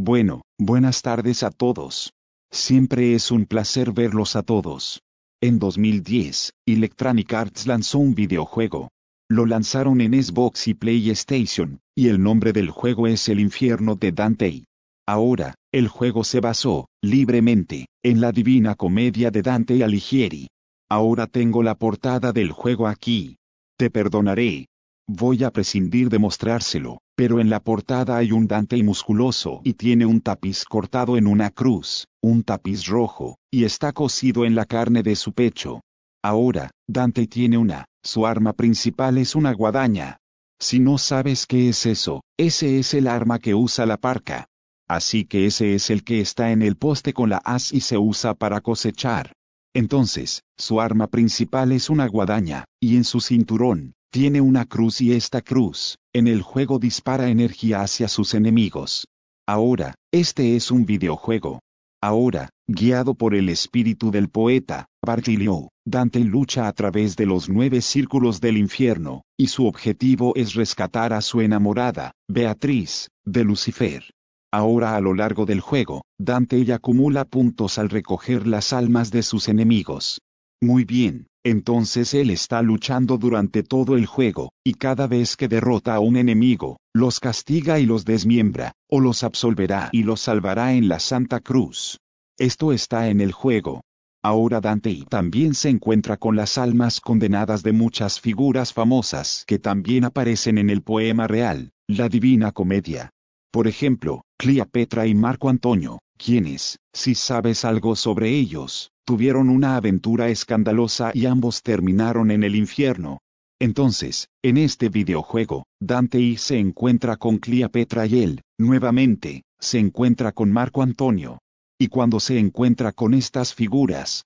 Bueno, buenas tardes a todos. Siempre es un placer verlos a todos. En 2010, Electronic Arts lanzó un videojuego. Lo lanzaron en Xbox y PlayStation, y el nombre del juego es El Infierno de Dante. Ahora, el juego se basó, libremente, en la Divina Comedia de Dante Alighieri. Ahora tengo la portada del juego aquí. Te perdonaré. Voy a prescindir de mostrárselo, pero en la portada hay un Dante musculoso y tiene un tapiz cortado en una cruz, un tapiz rojo, y está cosido en la carne de su pecho. Ahora, Dante tiene su arma principal es una guadaña. Si no sabes qué es eso, ese es el arma que usa la parca. Así que ese es el que está en el poste con la hoz y se usa para cosechar. Entonces, su arma principal es una guadaña, y en su cinturón, tiene una cruz y esta cruz, en el juego dispara energía hacia sus enemigos. Ahora, este es un videojuego. Ahora, guiado por el espíritu del poeta, Virgilio, Dante lucha a través de los 9 círculos del infierno, y su objetivo es rescatar a su enamorada, Beatriz, de Lucifer. Ahora a lo largo del juego, Dante acumula puntos al recoger las almas de sus enemigos. Muy bien, entonces él está luchando durante todo el juego, y cada vez que derrota a un enemigo, los castiga y los desmiembra, o los absolverá y los salvará en la Santa Cruz. Esto está en el juego. Ahora Dante también se encuentra con las almas condenadas de muchas figuras famosas que también aparecen en el poema real, la Divina Comedia. Por ejemplo, Cleopatra y Marco Antonio, quienes, si sabes algo sobre ellos, tuvieron una aventura escandalosa y ambos terminaron en el infierno. Entonces, en este videojuego, Dante se encuentra con Cleopatra y él, nuevamente, se encuentra con Marco Antonio. Y cuando se encuentra con estas figuras,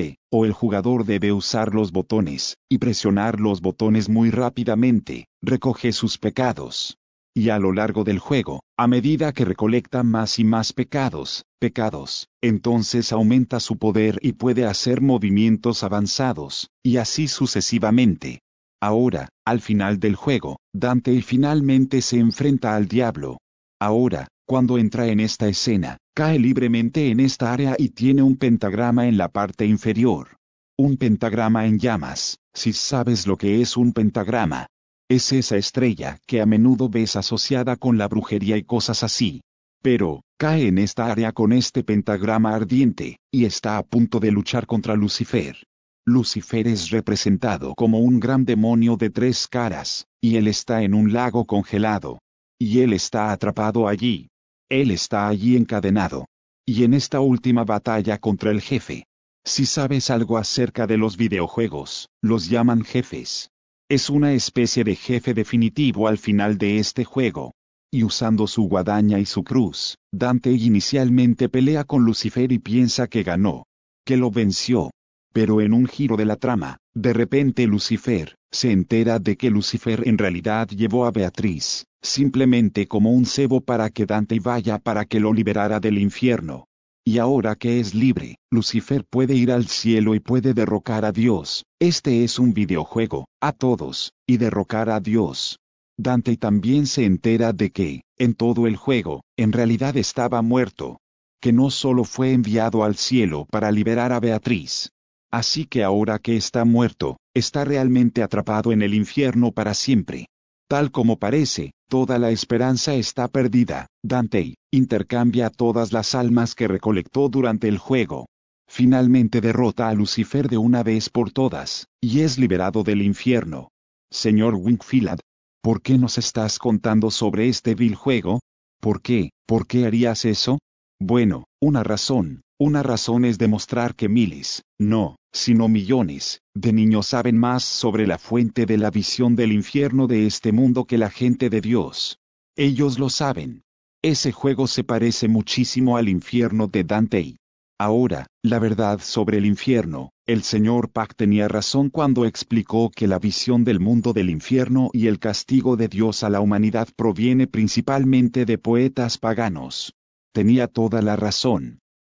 el jugador debe usar los botones, y presionar los botones muy rápidamente, recoge sus pecados. Y a lo largo del juego, a medida que recolecta más y más pecados, entonces aumenta su poder y puede hacer movimientos avanzados, y así sucesivamente. Ahora, al final del juego, Dante finalmente se enfrenta al diablo. Ahora, cuando entra en esta escena, cae libremente en esta área y tiene un pentagrama en la parte inferior. Un pentagrama en llamas, si sabes lo que es un pentagrama. Es esa estrella que a menudo ves asociada con la brujería y cosas así. Pero, cae en esta área con este pentagrama ardiente, y está a punto de luchar contra Lucifer. Lucifer es representado como un gran demonio de 3 caras, y él está en un lago congelado. Y él está atrapado allí. Él está allí encadenado. Y en esta última batalla contra el jefe. Si sabes algo acerca de los videojuegos, los llaman jefes. Es una especie de jefe definitivo al final de este juego. Y usando su guadaña y su cruz, Dante inicialmente pelea con Lucifer y piensa que ganó. Que lo venció. Pero en un giro de la trama, de repente Lucifer se entera de que Lucifer en realidad llevó a Beatriz, simplemente como un cebo para que Dante vaya para que lo liberara del infierno. Y ahora que es libre, Lucifer puede ir al cielo y puede derrocar a Dios. Este es un videojuego, a todos, y derrocar a Dios. Dante también se entera de que, en todo el juego, en realidad estaba muerto. Que no solo fue enviado al cielo para liberar a Beatriz. Así que ahora que está muerto, está realmente atrapado en el infierno para siempre. Tal como parece, toda la esperanza está perdida. Dante intercambia todas las almas que recolectó durante el juego. Finalmente derrota a Lucifer de una vez por todas, y es liberado del infierno. Señor Wingfield, ¿por qué nos estás contando sobre este vil juego? ¿Por qué harías eso? Bueno, una razón es demostrar que miles, no, sino millones, de niños saben más sobre la fuente de la visión del infierno de este mundo que la gente de Dios. Ellos lo saben. Ese juego se parece muchísimo al infierno de Dante. Ahora, la verdad sobre el infierno, el señor Pack tenía razón cuando explicó que la visión del mundo del infierno y el castigo de Dios a la humanidad proviene principalmente de poetas paganos. Tenía toda la razón.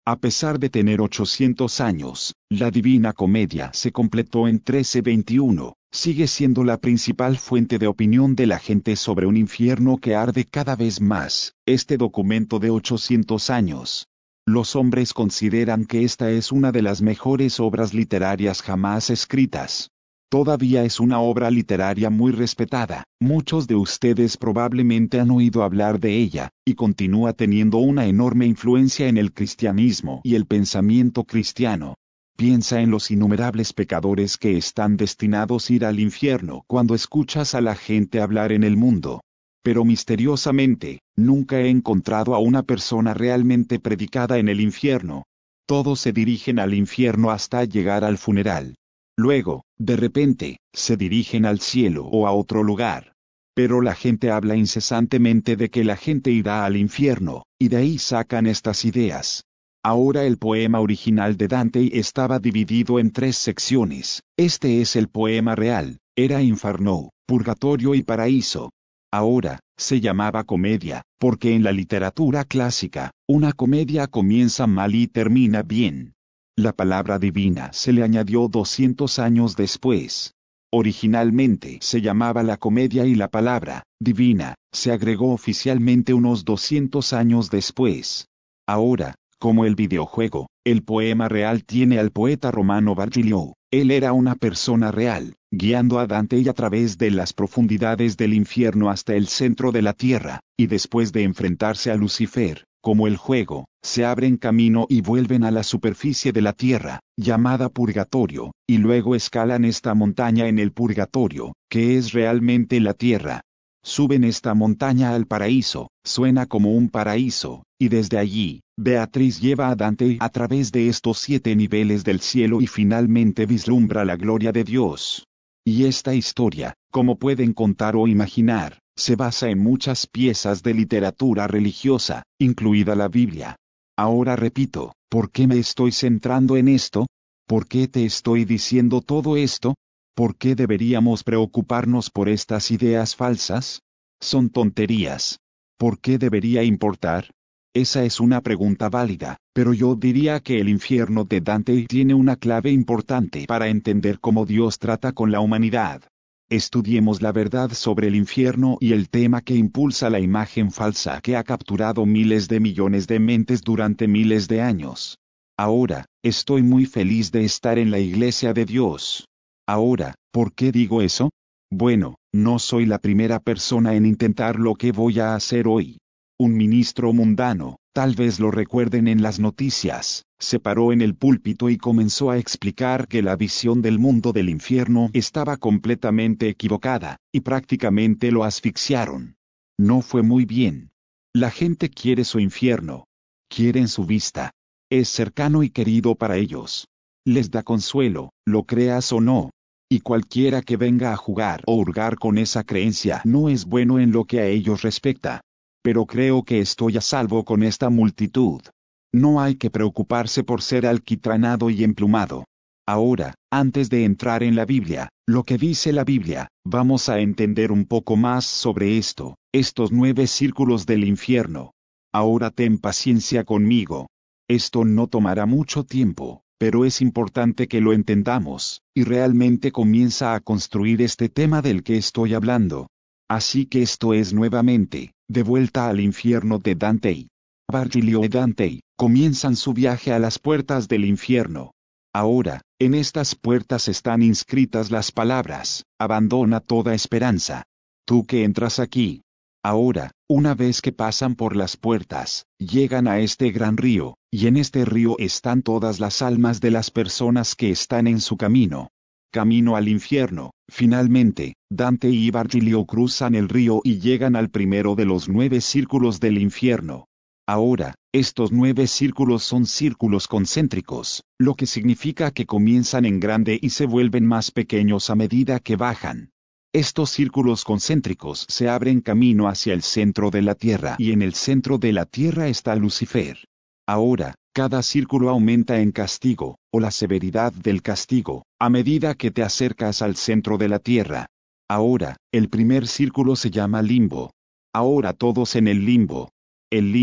A pesar de tener 800 años, la Divina Comedia se completó en 1321, sigue siendo la principal fuente de opinión de la gente sobre un infierno que arde cada vez más. Este documento de 800 años. Los hombres consideran que esta es una de las mejores obras literarias jamás escritas. Todavía es una obra literaria muy respetada, muchos de ustedes probablemente han oído hablar de ella, y continúa teniendo una enorme influencia en el cristianismo y el pensamiento cristiano. Piensa en los innumerables pecadores que están destinados a ir al infierno cuando escuchas a la gente hablar en el mundo. Pero misteriosamente, nunca he encontrado a una persona realmente predicada en el infierno. Todos se dirigen al infierno hasta llegar al funeral. Luego, de repente, se dirigen al cielo o a otro lugar. Pero la gente habla incesantemente de que la gente irá al infierno, y de ahí sacan estas ideas. Ahora el poema original de Dante estaba dividido en 3 secciones. Este es el poema real, era Inferno, Purgatorio y Paraíso. Ahora, se llamaba comedia, porque en la literatura clásica, una comedia comienza mal y termina bien. La palabra divina se le añadió 200 años después. Originalmente se llamaba la comedia y la palabra divina se agregó oficialmente unos 200 años después. Ahora, como el videojuego, el poema real tiene al poeta romano Virgilio. Él era una persona real, guiando a Dante y a través de las profundidades del infierno hasta el centro de la tierra, y después de enfrentarse a Lucifer, como el juego, se abren camino y vuelven a la superficie de la tierra, llamada purgatorio, y luego escalan esta montaña en el purgatorio, que es realmente la tierra. Suben esta montaña al paraíso, suena como un paraíso, y desde allí, Beatriz lleva a Dante a través de estos 7 niveles del cielo y finalmente vislumbra la gloria de Dios. Y esta historia, como pueden contar o imaginar, se basa en muchas piezas de literatura religiosa, incluida la Biblia. Ahora repito, ¿por qué me estoy centrando en esto? ¿Por qué te estoy diciendo todo esto? ¿Por qué deberíamos preocuparnos por estas ideas falsas? Son tonterías. ¿Por qué debería importar? Esa es una pregunta válida, pero yo diría que el infierno de Dante tiene una clave importante para entender cómo Dios trata con la humanidad. Estudiemos la verdad sobre el infierno y el tema que impulsa la imagen falsa que ha capturado miles de millones de mentes durante miles de años. Ahora, estoy muy feliz de estar en la Iglesia de Dios. Ahora, ¿por qué digo eso? Bueno, no soy la primera persona en intentar lo que voy a hacer hoy. Un ministro mundano, tal vez lo recuerden en las noticias, se paró en el púlpito y comenzó a explicar que la visión del mundo del infierno estaba completamente equivocada, y prácticamente lo asfixiaron. No fue muy bien. La gente quiere su infierno. Quieren su vista. Es cercano y querido para ellos. Les da consuelo, lo creas o no. Y cualquiera que venga a jugar o hurgar con esa creencia no es bueno en lo que a ellos respecta. Pero creo que estoy a salvo con esta multitud. No hay que preocuparse por ser alquitranado y emplumado. Ahora, antes de entrar en la Biblia, lo que dice la Biblia, vamos a entender un poco más sobre esto, estos 9 círculos del infierno. Ahora ten paciencia conmigo. Esto no tomará mucho tiempo, pero es importante que lo entendamos, y realmente comienza a construir este tema del que estoy hablando. Así que esto es nuevamente, de vuelta al infierno de Dante. Virgilio y Dante comienzan su viaje a las puertas del infierno. Ahora, en estas puertas están inscritas las palabras, abandona toda esperanza. Tú que entras aquí. Ahora, una vez que pasan por las puertas, llegan a este gran río, y en este río están todas las almas de las personas que están en su camino. Camino al infierno. Finalmente, Dante y Virgilio cruzan el río y llegan al primero de los 9 círculos del infierno. Ahora, estos 9 círculos son círculos concéntricos, lo que significa que comienzan en grande y se vuelven más pequeños a medida que bajan. Estos círculos concéntricos se abren camino hacia el centro de la Tierra y en el centro de la Tierra está Lucifer. Ahora, cada círculo aumenta en castigo, o la severidad del castigo, a medida que te acercas al centro de la Tierra. Ahora, el primer círculo se llama limbo. Ahora todos en el limbo. El limbo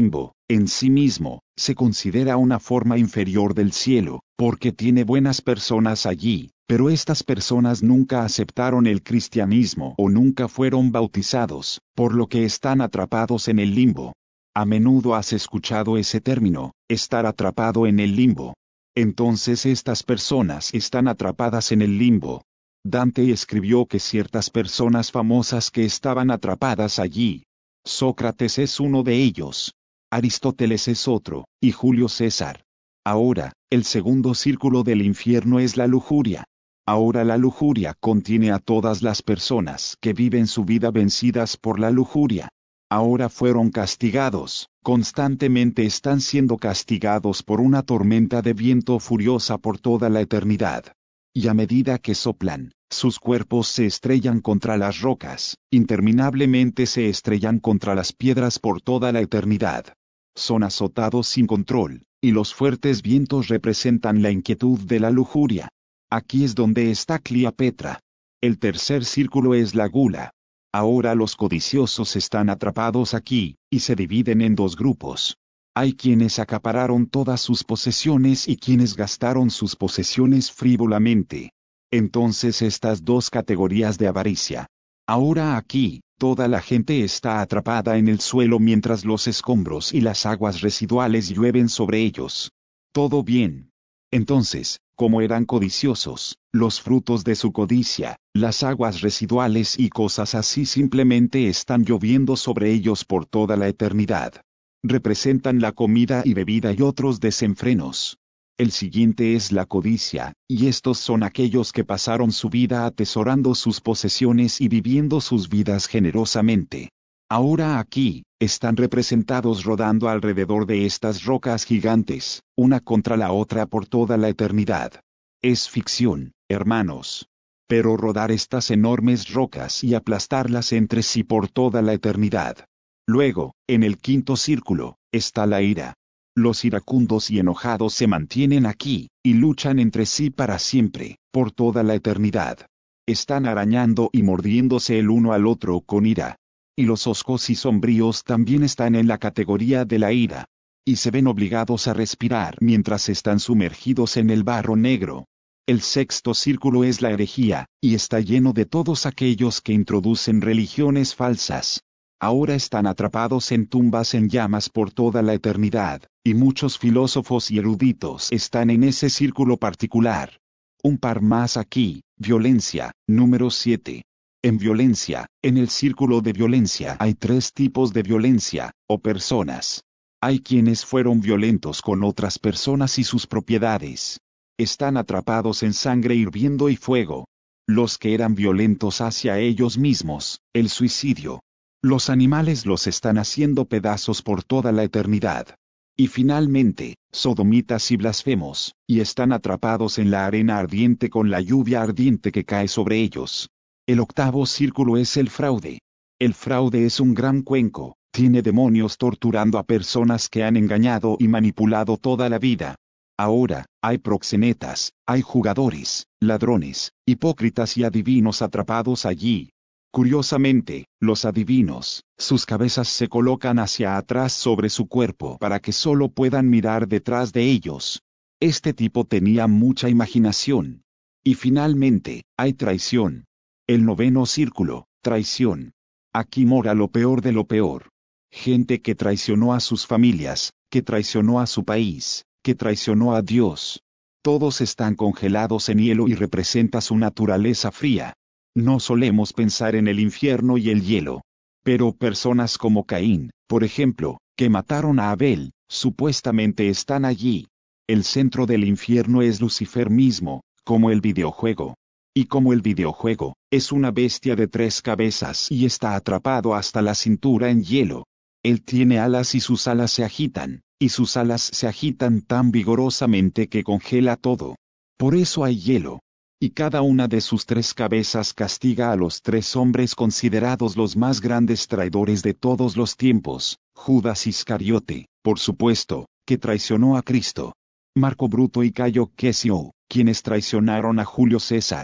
En sí mismo, se considera una forma inferior del cielo, porque tiene buenas personas allí, pero estas personas nunca aceptaron el cristianismo o nunca fueron bautizados, por lo que están atrapados en el limbo. A menudo has escuchado ese término, estar atrapado en el limbo. Entonces estas personas están atrapadas en el limbo. Dante escribió que ciertas personas famosas que estaban atrapadas allí. Sócrates es uno de ellos. Aristóteles es otro, y Julio César. Ahora, el segundo círculo del infierno es la lujuria. Ahora la lujuria contiene a todas las personas que viven su vida vencidas por la lujuria. Ahora fueron castigados, constantemente están siendo castigados por una tormenta de viento furiosa por toda la eternidad. Y a medida que soplan, sus cuerpos se estrellan contra las rocas, interminablemente se estrellan contra las piedras por toda la eternidad. Son azotados sin control, y los fuertes vientos representan la inquietud de la lujuria. Aquí es donde está Cleopatra. El tercer círculo es la gula. Ahora los codiciosos están atrapados aquí, y se dividen en dos grupos. Hay quienes acapararon todas sus posesiones y quienes gastaron sus posesiones frívolamente. Entonces estas dos categorías de avaricia. Ahora aquí, toda la gente está atrapada en el suelo mientras los escombros y las aguas residuales llueven sobre ellos. Todo bien. Entonces, como eran codiciosos, los frutos de su codicia, las aguas residuales y cosas así simplemente están lloviendo sobre ellos por toda la eternidad. Representan la comida y bebida y otros desenfrenos. El siguiente es la codicia, y estos son aquellos que pasaron su vida atesorando sus posesiones y viviendo sus vidas generosamente. Ahora aquí, están representados rodando alrededor de estas rocas gigantes, una contra la otra por toda la eternidad. Es ficción, hermanos. Pero rodar estas enormes rocas y aplastarlas entre sí por toda la eternidad. Luego, en el quinto círculo, está la ira. Los iracundos y enojados se mantienen aquí, y luchan entre sí para siempre, por toda la eternidad. Están arañando y mordiéndose el uno al otro con ira. Y los hoscos y sombríos también están en la categoría de la ira. Y se ven obligados a respirar mientras están sumergidos en el barro negro. El sexto círculo es la herejía, y está lleno de todos aquellos que introducen religiones falsas. Ahora están atrapados en tumbas en llamas por toda la eternidad, y muchos filósofos y eruditos están en ese círculo particular. Un par más aquí, violencia, número 7. En violencia, en el círculo de violencia hay tres tipos de violencia, o personas. Hay quienes fueron violentos con otras personas y sus propiedades. Están atrapados en sangre hirviendo y fuego. Los que eran violentos hacia ellos mismos, el suicidio. Los animales los están haciendo pedazos por toda la eternidad. Y finalmente, sodomitas y blasfemos, y están atrapados en la arena ardiente con la lluvia ardiente que cae sobre ellos. El octavo círculo es el fraude. El fraude es un gran cuenco, tiene demonios torturando a personas que han engañado y manipulado toda la vida. Ahora, hay proxenetas, hay jugadores, ladrones, hipócritas y adivinos atrapados allí. Curiosamente, los adivinos, sus cabezas se colocan hacia atrás sobre su cuerpo para que solo puedan mirar detrás de ellos. Este tipo tenía mucha imaginación. Y finalmente, hay traición. El noveno círculo, traición. Aquí mora lo peor de lo peor. Gente que traicionó a sus familias, que traicionó a su país, que traicionó a Dios. Todos están congelados en hielo y representa su naturaleza fría. No solemos pensar en el infierno y el hielo. Pero personas como Caín, por ejemplo, que mataron a Abel, supuestamente están allí. El centro del infierno es Lucifer mismo, como el videojuego. Y como el videojuego, es una bestia de 3 cabezas y está atrapado hasta la cintura en hielo. Él tiene alas y sus alas se agitan, y sus alas se agitan tan vigorosamente que congela todo. Por eso hay hielo. Y cada una de sus 3 cabezas castiga a los 3 hombres considerados los más grandes traidores de todos los tiempos, Judas Iscariote, por supuesto, que traicionó a Cristo. Marco Bruto y Cayo Caesio, quienes traicionaron a Julio César.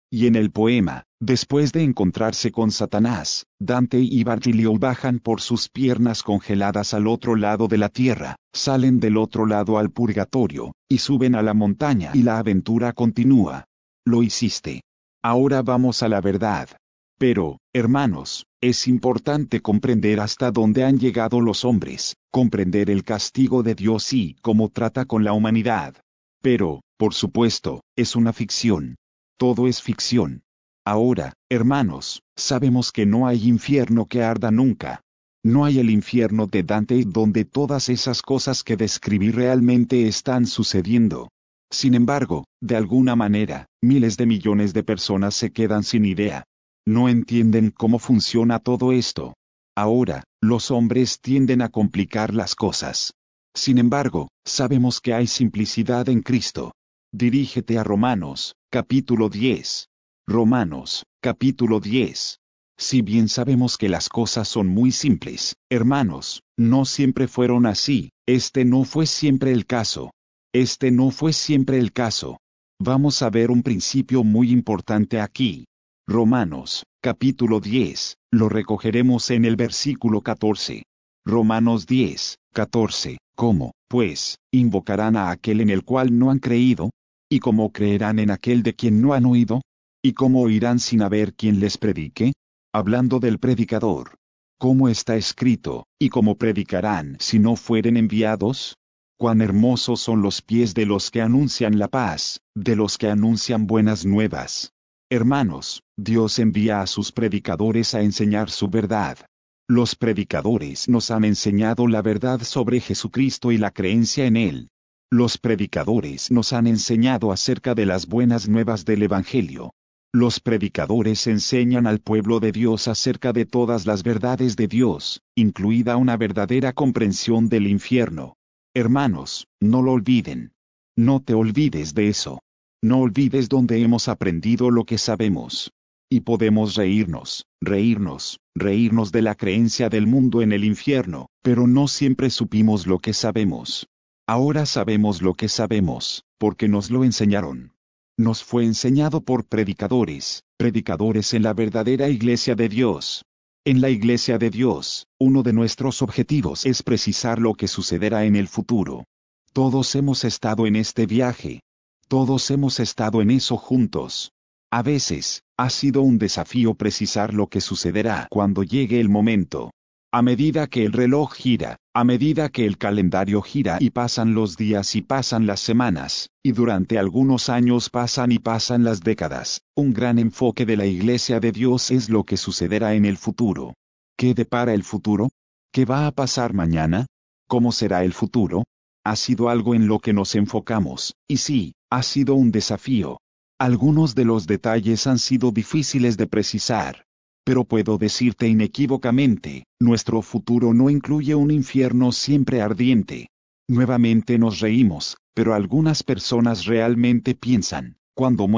Y en el poema, después de encontrarse con Satanás, Dante y Virgilio bajan por sus piernas congeladas al otro lado de la tierra, salen del otro lado al purgatorio, y suben a la montaña y la aventura continúa. Lo hiciste. Ahora vamos a la verdad. Pero, hermanos, es importante comprender hasta dónde han llegado los hombres, comprender el castigo de Dios y cómo trata con la humanidad. Pero, por supuesto, es una ficción. Todo es ficción. Ahora, hermanos, sabemos que no hay infierno que arda nunca. No hay el infierno de Dante donde todas esas cosas que describí realmente están sucediendo. Sin embargo, de alguna manera, miles de millones de personas se quedan sin idea. No entienden cómo funciona todo esto. Ahora, los hombres tienden a complicar las cosas. Sin embargo, sabemos que hay simplicidad en Cristo. Dirígete a Romanos, capítulo 10. Romanos, capítulo 10. Si bien sabemos que las cosas son muy simples, hermanos, no siempre fueron así, este no fue siempre el caso. Este no fue siempre el caso. Vamos a ver un principio muy importante aquí. Romanos, capítulo 10, lo recogeremos en el versículo 14. Romanos 10, 14. ¿Cómo, pues, invocarán a aquel en el cual no han creído? ¿Y cómo creerán en aquel de quien no han oído? ¿Y cómo oirán sin haber quien les predique? Hablando del predicador. ¿Cómo está escrito, y cómo predicarán si no fueren enviados? Cuán hermosos son los pies de los que anuncian la paz, de los que anuncian buenas nuevas. Hermanos, Dios envía a sus predicadores a enseñar su verdad. Los predicadores nos han enseñado la verdad sobre Jesucristo y la creencia en Él. Los predicadores nos han enseñado acerca de las buenas nuevas del Evangelio. Los predicadores enseñan al pueblo de Dios acerca de todas las verdades de Dios, incluida una verdadera comprensión del infierno. Hermanos, no lo olviden. No te olvides de eso. No olvides donde hemos aprendido lo que sabemos. Y podemos reírnos de la creencia del mundo en el infierno, pero no siempre supimos lo que sabemos. Ahora sabemos lo que sabemos, porque nos lo enseñaron. Nos fue enseñado por predicadores en la verdadera iglesia de Dios. En la iglesia de Dios, uno de nuestros objetivos es precisar lo que sucederá en el futuro. Todos hemos estado en este viaje. Todos hemos estado en eso juntos. A veces, ha sido un desafío precisar lo que sucederá cuando llegue el momento. A medida que el reloj gira, a medida que el calendario gira y pasan los días y pasan las semanas, y durante algunos años pasan y pasan las décadas, un gran enfoque de la Iglesia de Dios es lo que sucederá en el futuro. ¿Qué depara el futuro? ¿Qué va a pasar mañana? ¿Cómo será el futuro? Ha sido algo en lo que nos enfocamos, y sí, ha sido un desafío. Algunos de los detalles han sido difíciles de precisar. Pero puedo decirte inequívocamente, nuestro futuro no incluye un infierno siempre ardiente. Nuevamente nos reímos, pero algunas personas realmente piensan, cuando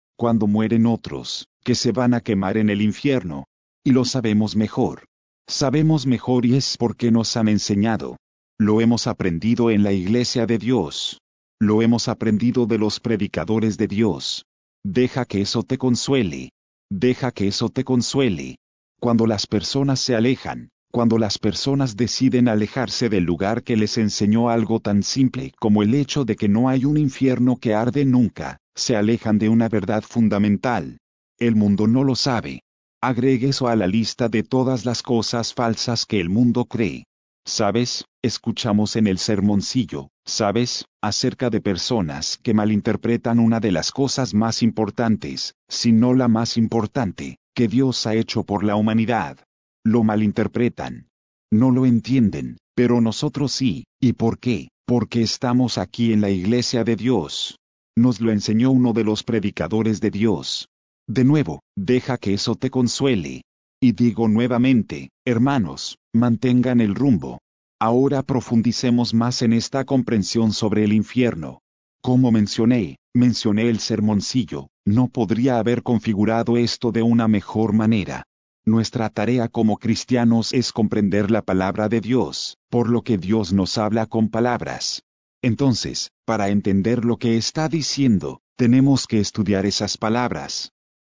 mueren otros, que se van a quemar en el infierno. Y lo sabemos mejor. Sabemos mejor y es porque nos han enseñado. Lo hemos aprendido en la iglesia de Dios. Lo hemos aprendido de los predicadores de Dios. Deja que eso te consuele. Deja que eso te consuele. Cuando las personas se alejan, cuando las personas deciden alejarse del lugar que les enseñó algo tan simple como el hecho de que no hay un infierno que arde nunca, se alejan de una verdad fundamental. El mundo no lo sabe. Agregue eso a la lista de todas las cosas falsas que el mundo cree. ¿Sabes? Escuchamos en el sermoncillo, ¿sabes? Acerca de personas que malinterpretan una de las cosas más importantes, si no la más importante, que Dios ha hecho por la humanidad. Lo malinterpretan. No lo entienden, pero nosotros sí. ¿Y por qué? Porque estamos aquí en la iglesia de Dios. Nos lo enseñó uno de los predicadores de Dios. De nuevo, deja que eso te consuele. Y digo nuevamente, hermanos, mantengan el rumbo. Ahora profundicemos más en esta comprensión sobre el infierno. Como mencioné el sermoncillo, no podría haber configurado esto de una mejor manera. Nuestra tarea como cristianos es comprender la palabra de Dios, por lo que Dios nos habla con palabras. Entonces, para entender lo que está diciendo, tenemos que estudiar esas palabras.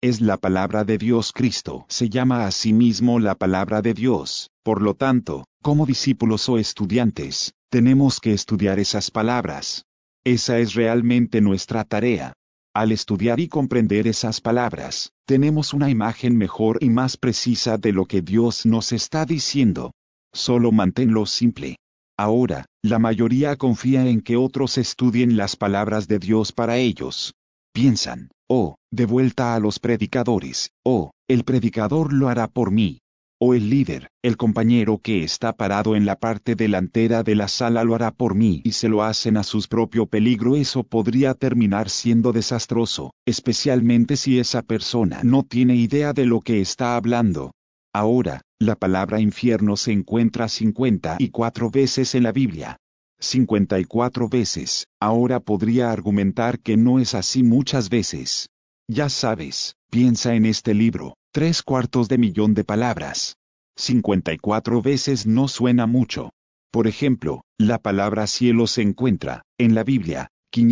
Es la palabra de Dios. Cristo se llama a sí mismo la palabra de Dios. Por lo tanto, como discípulos o estudiantes, tenemos que estudiar esas palabras. Esa es realmente nuestra tarea. Al estudiar y comprender esas palabras, tenemos una imagen mejor y más precisa de lo que Dios nos está diciendo. Solo manténlo simple. Ahora, la mayoría confía en que otros estudien las palabras de Dios para ellos. Piensan, de vuelta a los predicadores, el predicador lo hará por mí. O el líder, el compañero que está parado en la parte delantera de la sala lo hará por mí y se lo hacen a su propio peligro. Eso podría terminar siendo desastroso, especialmente si esa persona no tiene idea de lo que está hablando. Ahora, la palabra infierno se encuentra 54 veces en la Biblia. 54 veces. Ahora podría argumentar que no es así muchas veces. Ya sabes, piensa en este libro, 750.000 de palabras. 54 veces no suena mucho. Por ejemplo, la palabra cielo se encuentra, en la Biblia,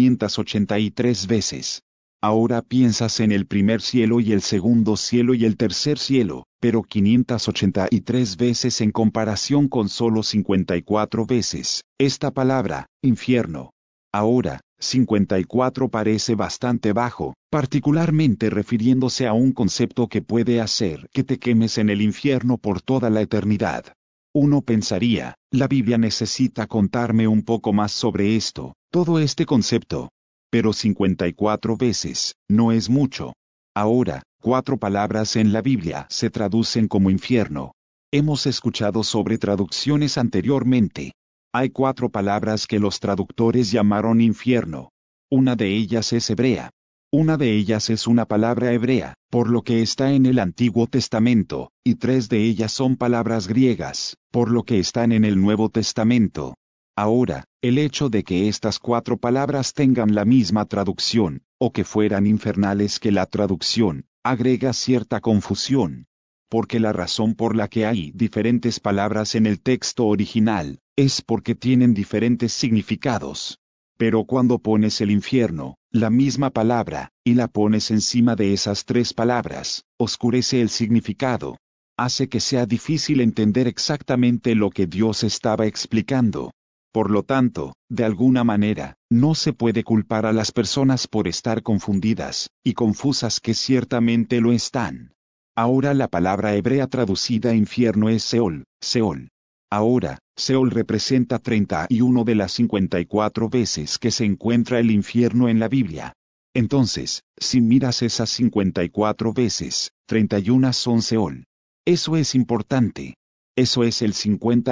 583 veces. Ahora piensas en el primer cielo y el segundo cielo y el tercer cielo, pero 583 veces en comparación con solo 54 veces, esta palabra, infierno. Ahora, 54 parece bastante bajo, particularmente refiriéndose a un concepto que puede hacer que te quemes en el infierno por toda la eternidad. Uno pensaría, la Biblia necesita contarme un poco más sobre esto, todo este concepto. Pero 54 veces, no es mucho. Ahora, 4 palabras en la Biblia se traducen como infierno. Hemos escuchado sobre traducciones anteriormente. Hay 4 palabras que los traductores llamaron infierno. Una de ellas es hebrea. Una de ellas es una palabra hebrea, por lo que está en el Antiguo Testamento, y 3 de ellas son palabras griegas, por lo que están en el Nuevo Testamento. Ahora, el hecho de que estas 4 palabras tengan la misma traducción, o que fueran infernales que la traducción, agrega cierta confusión. Porque la razón por la que hay diferentes palabras en el texto original, es porque tienen diferentes significados. Pero cuando pones el infierno, la misma palabra, y la pones encima de esas 3 palabras, oscurece el significado. Hace que sea difícil entender exactamente lo que Dios estaba explicando. Por lo tanto, de alguna manera, no se puede culpar a las personas por estar confundidas, y confusas que ciertamente lo están. Ahora la palabra hebrea traducida infierno es Seol, Seol. Ahora, Seol representa 31 de las 54 veces que se encuentra el infierno en la Biblia. Entonces, si miras esas 54 veces, 31 son Seol. Eso es importante. Eso es el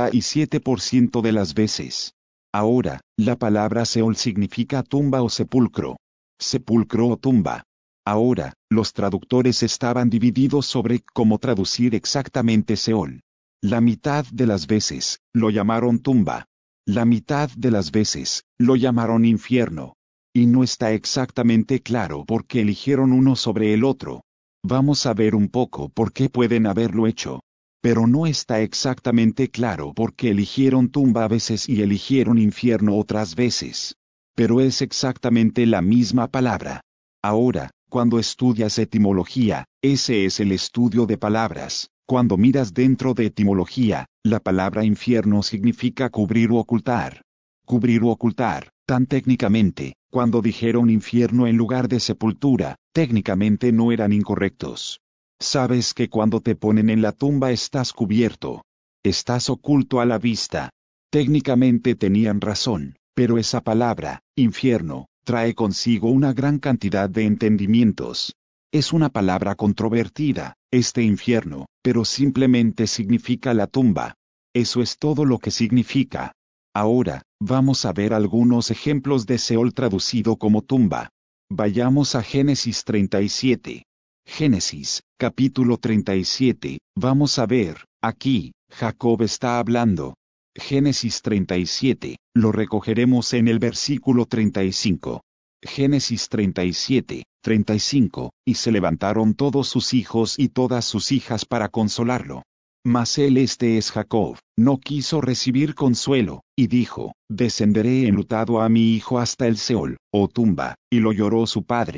57% de las veces. Ahora, la palabra Seol significa tumba o sepulcro. Sepulcro o tumba. Ahora, los traductores estaban divididos sobre cómo traducir exactamente Seol. La mitad de las veces, lo llamaron tumba. La mitad de las veces, lo llamaron infierno. Y no está exactamente claro por qué eligieron uno sobre el otro. Vamos a ver un poco por qué pueden haberlo hecho. Pero no está exactamente claro por qué eligieron tumba a veces y eligieron infierno otras veces. Pero es exactamente la misma palabra. Ahora, cuando estudias etimología, ese es el estudio de palabras. Cuando miras dentro de etimología, la palabra infierno significa cubrir u ocultar. Cubrir u ocultar, tan técnicamente, cuando dijeron infierno en lugar de sepultura, técnicamente no eran incorrectos. Sabes que cuando te ponen en la tumba estás cubierto. Estás oculto a la vista. Técnicamente tenían razón, pero esa palabra, infierno, trae consigo una gran cantidad de entendimientos. Es una palabra controvertida, este infierno, pero simplemente significa la tumba. Eso es todo lo que significa. Ahora, vamos a ver algunos ejemplos de Seol traducido como tumba. Vayamos a Génesis 37. Génesis, capítulo 37, vamos a ver, aquí, Jacob está hablando. Génesis 37, lo recogeremos en el versículo 35. Génesis 37, 35, y se levantaron todos sus hijos y todas sus hijas para consolarlo. Mas él es Jacob, no quiso recibir consuelo, y dijo, descenderé enlutado a mi hijo hasta el Seol, o tumba, y lo lloró su padre.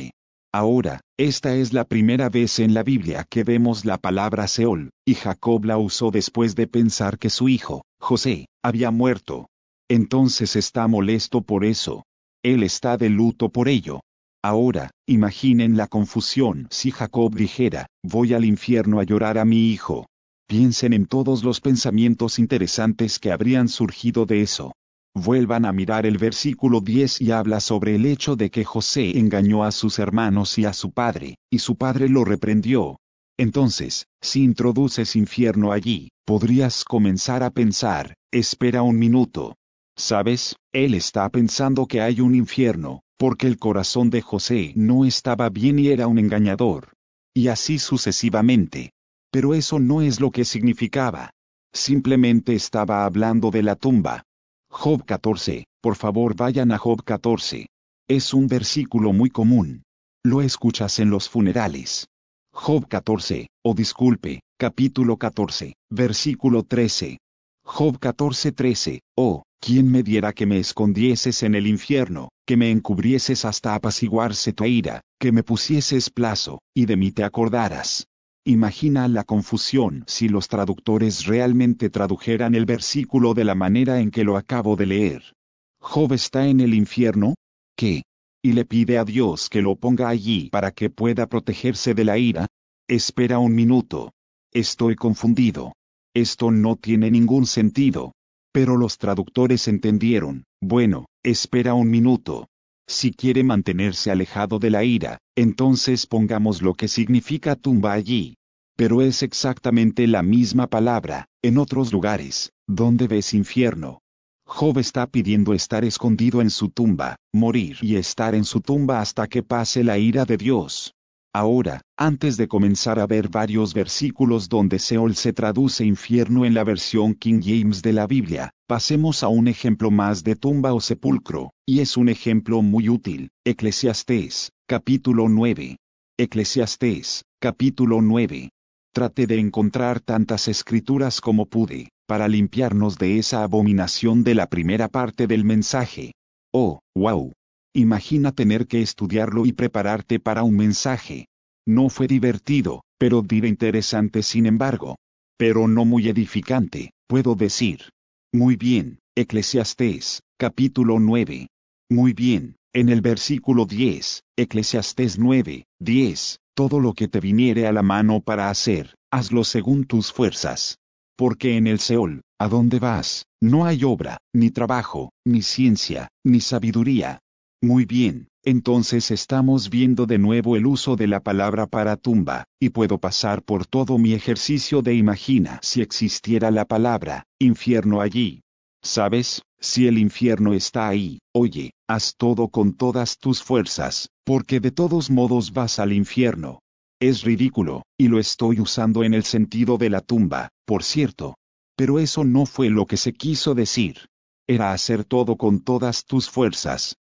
Ahora, esta es la primera vez en la Biblia que vemos la palabra Seol, y Jacob la usó después de pensar que su hijo, José, había muerto. Entonces está molesto por eso. Él está de luto por ello. Ahora, imaginen la confusión si Jacob dijera, voy al infierno a llorar a mi hijo. Piensen en todos los pensamientos interesantes que habrían surgido de eso. Vuelvan a mirar el versículo 10 y habla sobre el hecho de que José engañó a sus hermanos y a su padre, y su padre lo reprendió. Entonces, si introduces infierno allí, podrías comenzar a pensar, espera un minuto. ¿Sabes? Él está pensando que hay un infierno, porque el corazón de José no estaba bien y era un engañador. Y así sucesivamente. Pero eso no es lo que significaba. Simplemente estaba hablando de la tumba. Job 14, por favor vayan a Job 14. Es un versículo muy común. Lo escuchas en los funerales. Job 14, disculpe, capítulo 14, versículo 13. Job 14:13, ¿quién me diera que me escondieses en el infierno, que me encubrieses hasta apaciguarse tu ira, que me pusieses plazo, y de mí te acordaras? Imagina la confusión si los traductores realmente tradujeran el versículo de la manera en que lo acabo de leer. ¿Job está en el infierno? ¿Qué? ¿Y le pide a Dios que lo ponga allí para que pueda protegerse de la ira? Espera un minuto. Estoy confundido. Esto no tiene ningún sentido. Pero los traductores entendieron. Bueno, espera un minuto. Si quiere mantenerse alejado de la ira, entonces pongamos lo que significa tumba allí. Pero es exactamente la misma palabra, en otros lugares, donde ves infierno. Job está pidiendo estar escondido en su tumba, morir y estar en su tumba hasta que pase la ira de Dios. Ahora, antes de comenzar a ver varios versículos donde Seol se traduce infierno en la versión King James de la Biblia, pasemos a un ejemplo más de tumba o sepulcro, y es un ejemplo muy útil. Eclesiastés, capítulo 9. Eclesiastés, capítulo 9. Traté de encontrar tantas escrituras como pude, para limpiarnos de esa abominación de la primera parte del mensaje. Oh, wow. Imagina tener que estudiarlo y prepararte para un mensaje. No fue divertido, pero diré interesante sin embargo. Pero no muy edificante, puedo decir. Muy bien, Eclesiastés, capítulo 9. Muy bien, en el versículo 10, Eclesiastés 9, 10, todo lo que te viniere a la mano para hacer, hazlo según tus fuerzas. Porque en el Seol, ¿a dónde vas? No hay obra, ni trabajo, ni ciencia, ni sabiduría. Muy bien, entonces estamos viendo de nuevo el uso de la palabra para tumba, y puedo pasar por todo mi ejercicio de imagina si existiera la palabra infierno allí. ¿Sabes? Si el infierno está ahí, oye, haz todo con todas tus fuerzas, porque de todos modos vas al infierno. Es ridículo, y lo estoy usando en el sentido de la tumba, por cierto. Pero eso no fue lo que se quiso decir. Era hacer todo con todas tus fuerzas,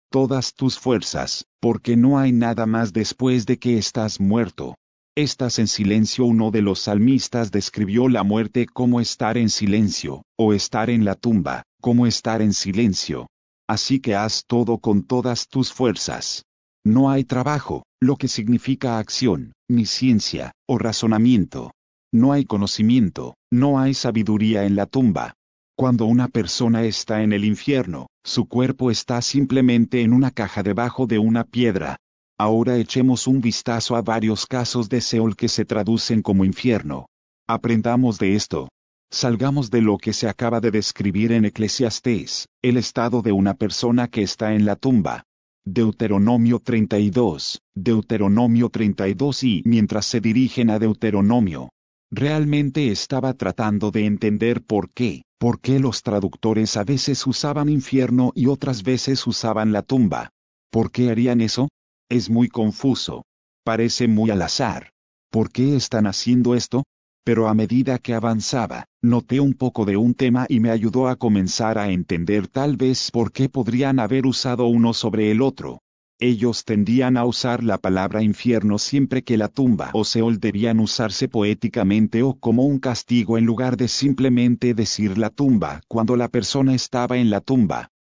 porque no hay nada más después de que estás muerto. Estás en silencio. Uno de los salmistas describió la muerte como estar en silencio, o estar en la tumba, como estar en silencio. Así que haz todo con todas tus fuerzas. No hay trabajo, lo que significa acción, ni ciencia, o razonamiento. No hay conocimiento, no hay sabiduría en la tumba. Cuando una persona está en el infierno, su cuerpo está simplemente en una caja debajo de una piedra. Ahora echemos un vistazo a varios casos de Seol que se traducen como infierno. Aprendamos de esto. Salgamos de lo que se acaba de describir en Eclesiastés, el estado de una persona que está en la tumba. Deuteronomio 32, y mientras se dirigen a Deuteronomio, realmente estaba tratando de entender por qué los traductores a veces usaban infierno y otras veces usaban la tumba. ¿Por qué harían eso? Es muy confuso. Parece muy al azar. ¿Por qué están haciendo esto? Pero a medida que avanzaba, noté un poco de un tema y me ayudó a comenzar a entender tal vez por qué podrían haber usado uno sobre el otro. Ellos tendían a usar la palabra infierno siempre que la tumba o Seol debían usarse poéticamente o como un castigo en lugar de simplemente decir la tumba cuando la persona estaba en la tumba.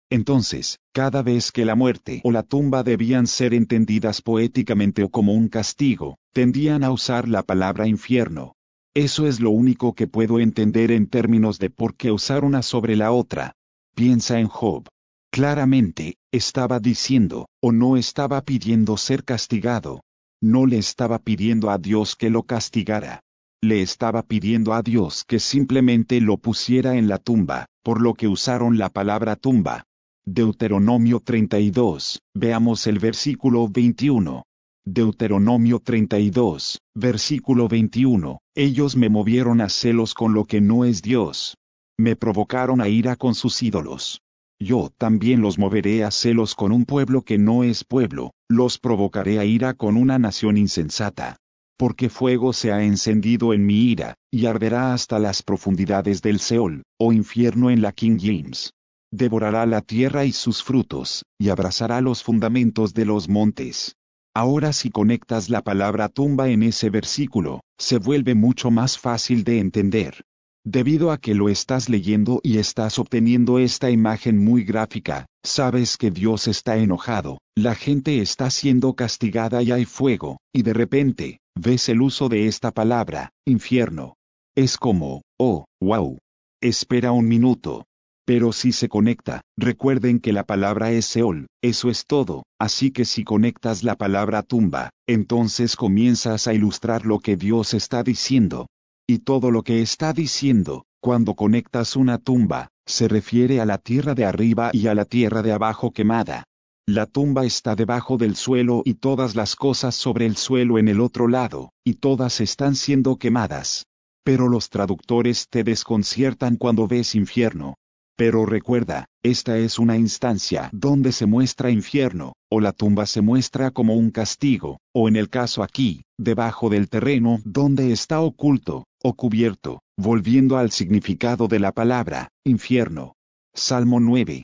Entonces, cada vez que la muerte o la tumba debían ser entendidas poéticamente o como un castigo, tendían a usar la palabra infierno. Eso es lo único que puedo entender en términos de por qué usar una sobre la otra. Piensa en Job. Claramente, estaba diciendo, o no estaba pidiendo ser castigado. No le estaba pidiendo a Dios que lo castigara. Le estaba pidiendo a Dios que simplemente lo pusiera en la tumba, por lo que usaron la palabra tumba. Deuteronomio 32, veamos el versículo 21. Deuteronomio 32, versículo 21. Ellos me movieron a celos con lo que no es Dios. Me provocaron a ira con sus ídolos. Yo también los moveré a celos con un pueblo que no es pueblo, los provocaré a ira con una nación insensata. Porque fuego se ha encendido en mi ira, y arderá hasta las profundidades del Seol, o infierno en la King James. Devorará la tierra y sus frutos, y abrazará los fundamentos de los montes. Ahora si conectas la palabra tumba en ese versículo, se vuelve mucho más fácil de entender. Debido a que lo estás leyendo y estás obteniendo esta imagen muy gráfica, sabes que Dios está enojado, la gente está siendo castigada y hay fuego, y de repente, ves el uso de esta palabra, infierno. Es como, oh, wow. Espera un minuto. Pero si se conecta, recuerden que la palabra es Seol, eso es todo, así que si conectas la palabra tumba, entonces comienzas a ilustrar lo que Dios está diciendo. Y todo lo que está diciendo, cuando conectas una tumba, se refiere a la tierra de arriba y a la tierra de abajo quemada. La tumba está debajo del suelo y todas las cosas sobre el suelo en el otro lado, y todas están siendo quemadas. Pero los traductores te desconciertan cuando ves infierno. Pero recuerda, esta es una instancia donde se muestra infierno, o la tumba se muestra como un castigo, o en el caso aquí, debajo del terreno donde está oculto, o cubierto, volviendo al significado de la palabra, infierno. Salmo 9,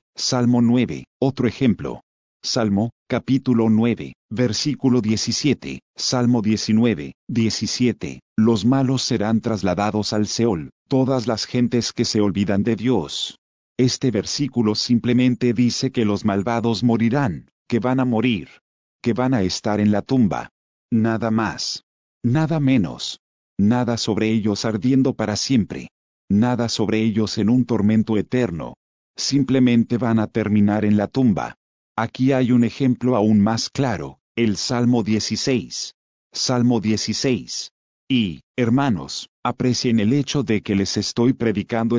otro ejemplo. Salmo, capítulo 9, versículo 17, Salmo 19, 17. Los malos serán trasladados al Seol, todas las gentes que se olvidan de Dios. Este versículo simplemente dice que los malvados morirán, que van a morir, que van a estar en la tumba. Nada más. Nada menos. Nada sobre ellos ardiendo para siempre. Nada sobre ellos en un tormento eterno. Simplemente van a terminar en la tumba. Aquí hay un ejemplo aún más claro, el Salmo 16. Salmo 16. Y, hermanos, aprecien el hecho de que les estoy predicando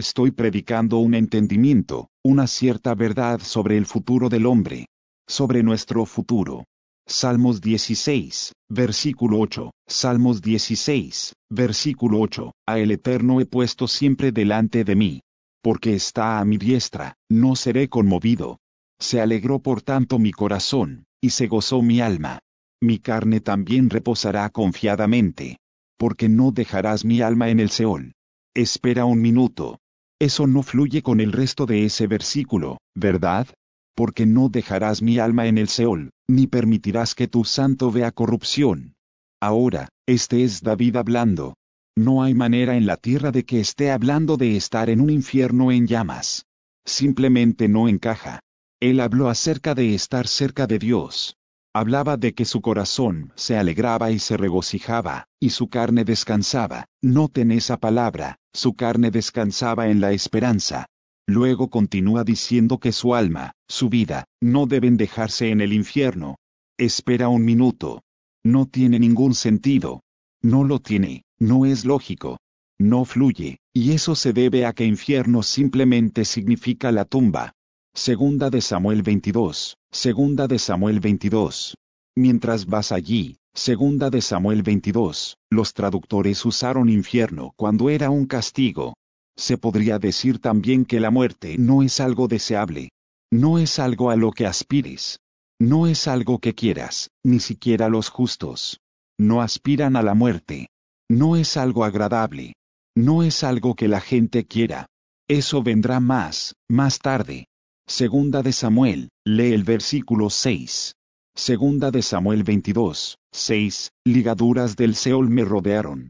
un entendimiento, una cierta verdad sobre el futuro del hombre. Sobre nuestro futuro. Salmos 16, versículo 8. Salmos 16, versículo 8. A el Eterno he puesto siempre delante de mí. Porque está a mi diestra, no seré conmovido. Se alegró por tanto mi corazón, y se gozó mi alma. Mi carne también reposará confiadamente. Porque no dejarás mi alma en el Seol. Espera un minuto. Eso no fluye con el resto de ese versículo, ¿verdad? Porque no dejarás mi alma en el Seol, ni permitirás que tu santo vea corrupción. Ahora, este es David hablando. No hay manera en la tierra de que esté hablando de estar en un infierno en llamas. Simplemente no encaja. Él habló acerca de estar cerca de Dios. Hablaba de que su corazón se alegraba y se regocijaba, y su carne descansaba. Noten esa palabra, su carne descansaba en la esperanza. Luego continúa diciendo que su alma, su vida, no deben dejarse en el infierno. Espera un minuto. No tiene ningún sentido. No lo tiene, no es lógico. No fluye, y eso se debe a que infierno simplemente significa la tumba. Segunda de Samuel 22, Segunda de Samuel 22. Mientras vas allí, Segunda de Samuel 22, los traductores usaron infierno cuando era un castigo. Se podría decir también que la muerte no es algo deseable. No es algo a lo que aspires. No es algo que quieras, ni siquiera los justos. No aspiran a la muerte. No es algo agradable. No es algo que la gente quiera. Eso vendrá más tarde. Segunda de Samuel, lee el versículo 6. Segunda de Samuel 22, 6, ligaduras del Seol me rodearon.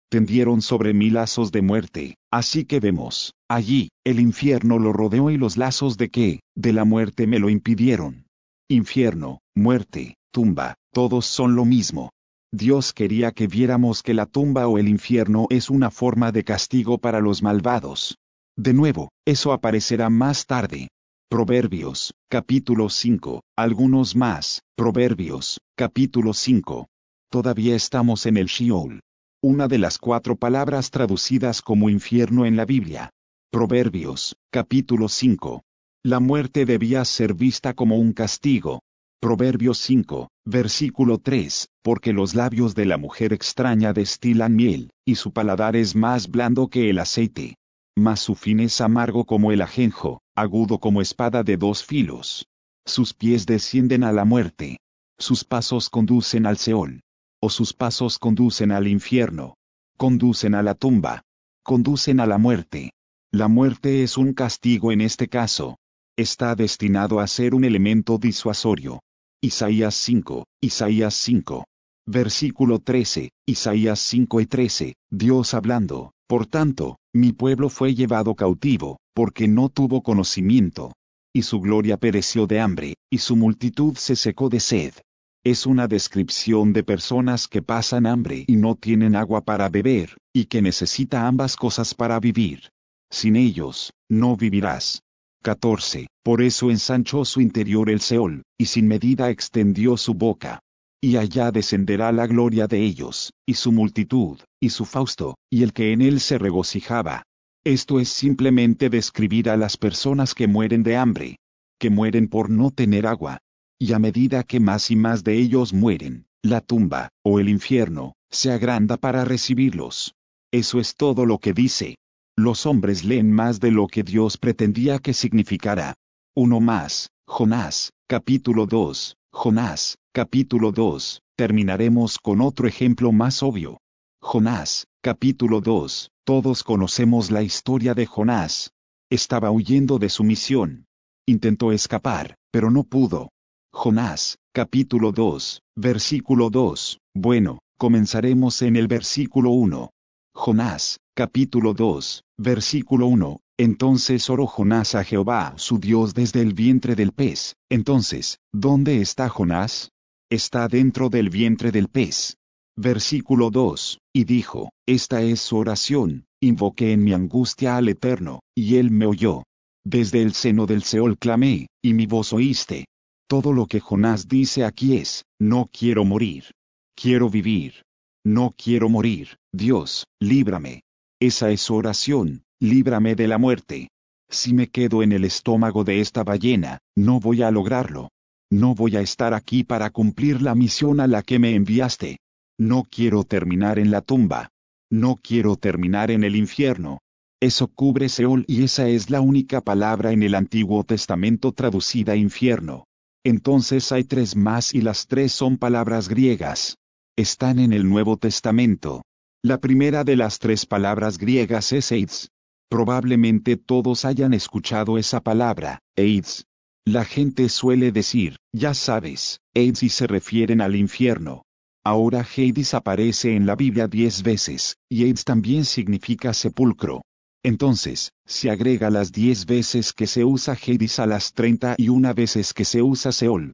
Tendieron sobre mí lazos de muerte, así que vemos, allí, el infierno lo rodeó y los lazos de qué, de la muerte me lo impidieron. Infierno, muerte, tumba, todos son lo mismo. Dios quería que viéramos que la tumba o el infierno es una forma de castigo para los malvados. De nuevo, eso aparecerá más tarde. Proverbios, capítulo 5, algunos más, Proverbios, capítulo 5. Todavía estamos en el Sheol. Una de las 4 palabras traducidas como infierno en la Biblia. Proverbios, capítulo 5. La muerte debía ser vista como un castigo. Proverbios 5, versículo 3, porque los labios de la mujer extraña destilan miel, y su paladar es más blando que el aceite. Mas su fin es amargo como el ajenjo, agudo como espada de 2 filos. Sus pies descienden a la muerte. Sus pasos conducen al Seol. O sus pasos conducen al infierno. Conducen a la tumba. Conducen a la muerte. La muerte es un castigo en este caso. Está destinado a ser un elemento disuasorio. Isaías 5, Isaías 5. Versículo 13, Isaías 5 y 13, Dios hablando, por tanto, mi pueblo fue llevado cautivo, porque no tuvo conocimiento. Y su gloria pereció de hambre, y su multitud se secó de sed. Es una descripción de personas que pasan hambre y no tienen agua para beber, y que necesita ambas cosas para vivir. Sin ellos, no vivirás. 14. Por eso ensanchó su interior el Seol, y sin medida extendió su boca. Y allá descenderá la gloria de ellos, y su multitud, y su fausto, y el que en él se regocijaba. Esto es simplemente describir a las personas que mueren de hambre, que mueren por no tener agua. Y a medida que más y más de ellos mueren, la tumba, o el infierno, se agranda para recibirlos. Eso es todo lo que dice. Los hombres leen más de lo que Dios pretendía que significara. Uno más, Jonás, capítulo 2, Jonás, capítulo 2, terminaremos con otro ejemplo más obvio. Jonás, capítulo 2, todos conocemos la historia de Jonás. Estaba huyendo de su misión. Intentó escapar, pero no pudo. Jonás, capítulo 2, versículo 2, bueno, comenzaremos en el versículo 1. Jonás, capítulo 2, versículo 1, entonces oró Jonás a Jehová su Dios desde el vientre del pez. Entonces, ¿dónde está Jonás? Está dentro del vientre del pez. Versículo 2, y dijo, esta es su oración, invoqué en mi angustia al Eterno, y él me oyó. Desde el seno del Seol clamé, y mi voz oíste. Todo lo que Jonás dice aquí es, no quiero morir. Quiero vivir. No quiero morir, Dios, líbrame. Esa es su oración, líbrame de la muerte. Si me quedo en el estómago de esta ballena, no voy a lograrlo. No voy a estar aquí para cumplir la misión a la que me enviaste. No quiero terminar en la tumba. No quiero terminar en el infierno. Eso cubre Seol y esa es la única palabra en el Antiguo Testamento traducida infierno. Entonces hay 3 más y las 3 son palabras griegas. Están en el Nuevo Testamento. La primera de las 3 palabras griegas es Hades. Probablemente todos hayan escuchado esa palabra, Hades. La gente suele decir, ya sabes, Hades y se refieren al infierno. Ahora Hades aparece en la Biblia 10 veces, y Hades también significa sepulcro. Entonces, se agrega las 10 veces que se usa Hades a las 31 veces que se usa Seol.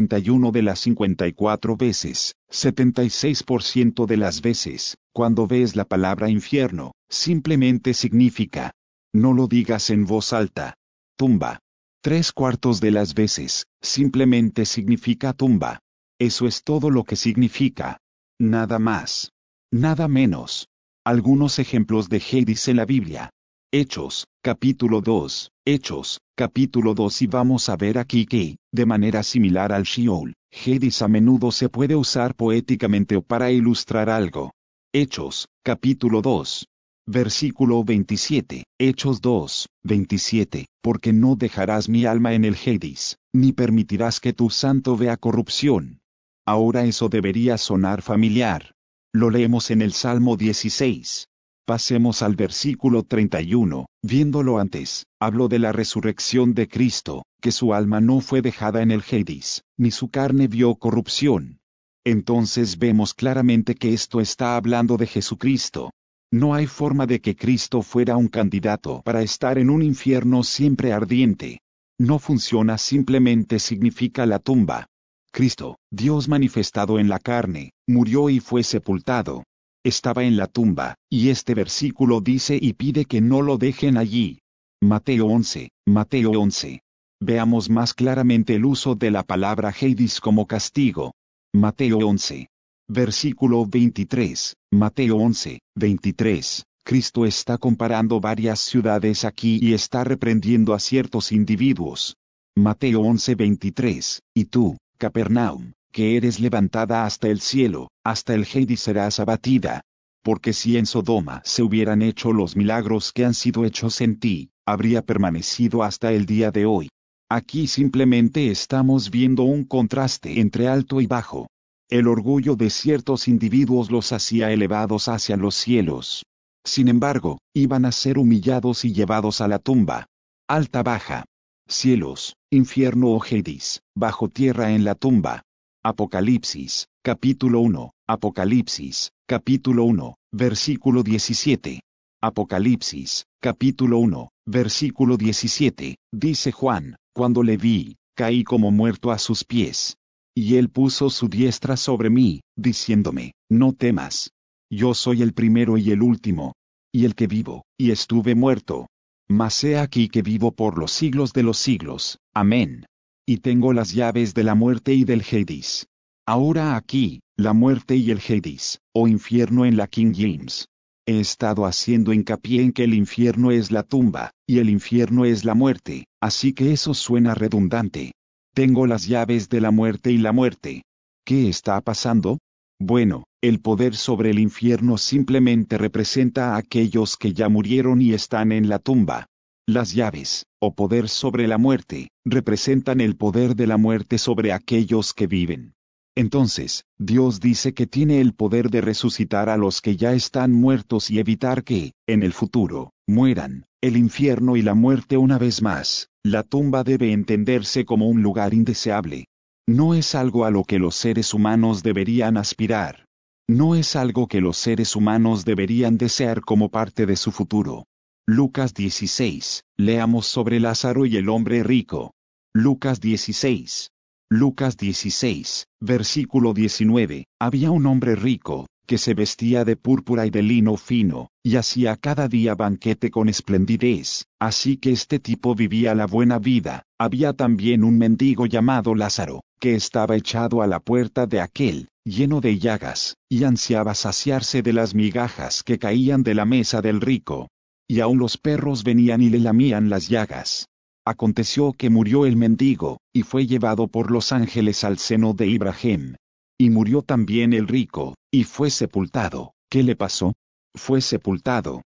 41 de las 54 veces, 76% de las veces, cuando ves la palabra infierno, simplemente significa. No lo digas en voz alta. Tumba. 3/4 de las veces, simplemente significa tumba. Eso es todo lo que significa. Nada más. Nada menos. Algunos ejemplos de Hades en la Biblia. Hechos, capítulo 2, Hechos, capítulo 2 y vamos a ver aquí que, de manera similar al Sheol, Hades a menudo se puede usar poéticamente o para ilustrar algo. Hechos, capítulo 2, versículo 27, Hechos 2, 27, porque no dejarás mi alma en el Hades, ni permitirás que tu santo vea corrupción. Ahora eso debería sonar familiar. Lo leemos en el Salmo 16. Pasemos al versículo 31, viéndolo antes, habló de la resurrección de Cristo, que su alma no fue dejada en el Hades, ni su carne vio corrupción. Entonces vemos claramente que esto está hablando de Jesucristo. No hay forma de que Cristo fuera un candidato para estar en un infierno siempre ardiente. No funciona, simplemente significa la tumba. Cristo, Dios manifestado en la carne, murió y fue sepultado. Estaba en la tumba, y este versículo dice y pide que no lo dejen allí. Mateo 11, Mateo 11. Veamos más claramente el uso de la palabra Hades como castigo. Mateo 11. Versículo 23, Mateo 11, 23. Cristo está comparando varias ciudades aquí y está reprendiendo a ciertos individuos. Mateo 11, 23. Y tú, Capernaum, que eres levantada hasta el cielo, hasta el Hades serás abatida. Porque si en Sodoma se hubieran hecho los milagros que han sido hechos en ti, habría permanecido hasta el día de hoy. Aquí simplemente estamos viendo un contraste entre alto y bajo. El orgullo de ciertos individuos los hacía elevados hacia los cielos. Sin embargo, iban a ser humillados y llevados a la tumba. Alta baja. Cielos, infierno o Hades, bajo tierra en la tumba. Apocalipsis, capítulo 1, Apocalipsis, capítulo 1, versículo 17. Apocalipsis, capítulo 1, versículo 17, dice Juan, cuando le vi, caí como muerto a sus pies. Y él puso su diestra sobre mí, diciéndome, no temas. Yo soy el primero y el último, y el que vivo, y estuve muerto. Mas he aquí que vivo por los siglos de los siglos. Amén. Y tengo las llaves de la muerte y del Hades. Ahora aquí, la muerte y el Hades, o infierno en la King James. He estado haciendo hincapié en que el infierno es la tumba, y el infierno es la muerte, así que eso suena redundante. Tengo las llaves de la muerte y la muerte. ¿Qué está pasando? Bueno, el poder sobre el infierno simplemente representa a aquellos que ya murieron y están en la tumba. Las llaves, o poder sobre la muerte, representan el poder de la muerte sobre aquellos que viven. Entonces, Dios dice que tiene el poder de resucitar a los que ya están muertos y evitar que, en el futuro, mueran. El infierno y la muerte una vez más. La tumba debe entenderse como un lugar indeseable. No es algo a lo que los seres humanos deberían aspirar. No es algo que los seres humanos deberían desear como parte de su futuro. Lucas 16. Leamos sobre Lázaro y el hombre rico. Lucas 16. Lucas 16, versículo 19. Había un hombre rico, que se vestía de púrpura y de lino fino, y hacía cada día banquete con esplendidez, así que este tipo vivía la buena vida. Había también un mendigo llamado Lázaro, que estaba echado a la puerta de aquel, lleno de llagas, y ansiaba saciarse de las migajas que caían de la mesa del rico. Y aun los perros venían y le lamían las llagas. Aconteció que murió el mendigo, y fue llevado por los ángeles al seno de Ibrahim. Y murió también el rico, y fue sepultado. ¿Qué le pasó? Fue sepultado.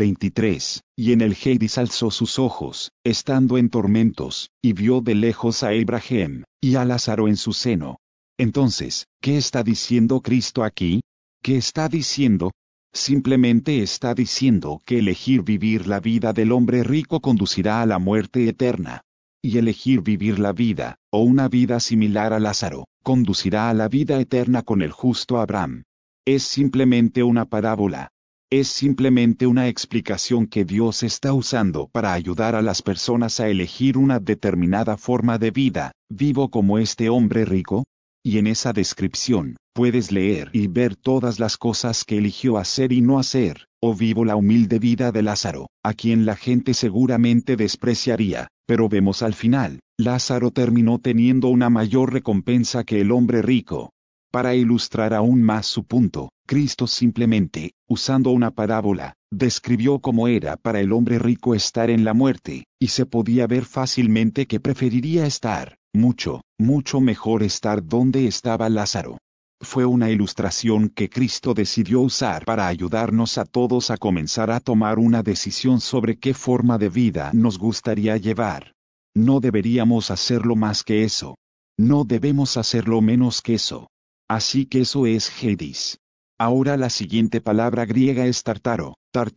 23. Y en el Hades alzó sus ojos, estando en tormentos, y vio de lejos a Ibrahim, y a Lázaro en su seno. Entonces, ¿qué está diciendo Cristo aquí? ¿Qué está diciendo? Simplemente está diciendo que elegir vivir la vida del hombre rico conducirá a la muerte eterna. Y elegir vivir la vida, o una vida similar a Lázaro, conducirá a la vida eterna con el justo Abraham. Es simplemente una parábola. Es simplemente una explicación que Dios está usando para ayudar a las personas a elegir una determinada forma de vida, vivo como este hombre rico. Y en esa descripción, puedes leer y ver todas las cosas que eligió hacer y no hacer, o vivo la humilde vida de Lázaro, a quien la gente seguramente despreciaría, pero vemos al final, Lázaro terminó teniendo una mayor recompensa que el hombre rico. Para ilustrar aún más su punto, Cristo simplemente, usando una parábola, describió cómo era para el hombre rico estar en la muerte, y se podía ver fácilmente que preferiría estar, mucho mejor estar donde estaba Lázaro. Fue una ilustración que Cristo decidió usar para ayudarnos a todos a comenzar a tomar una decisión sobre qué forma de vida nos gustaría llevar. No deberíamos hacerlo más que eso. No debemos hacerlo menos que eso. Así que eso es Hades. Ahora la siguiente palabra griega es tartaro.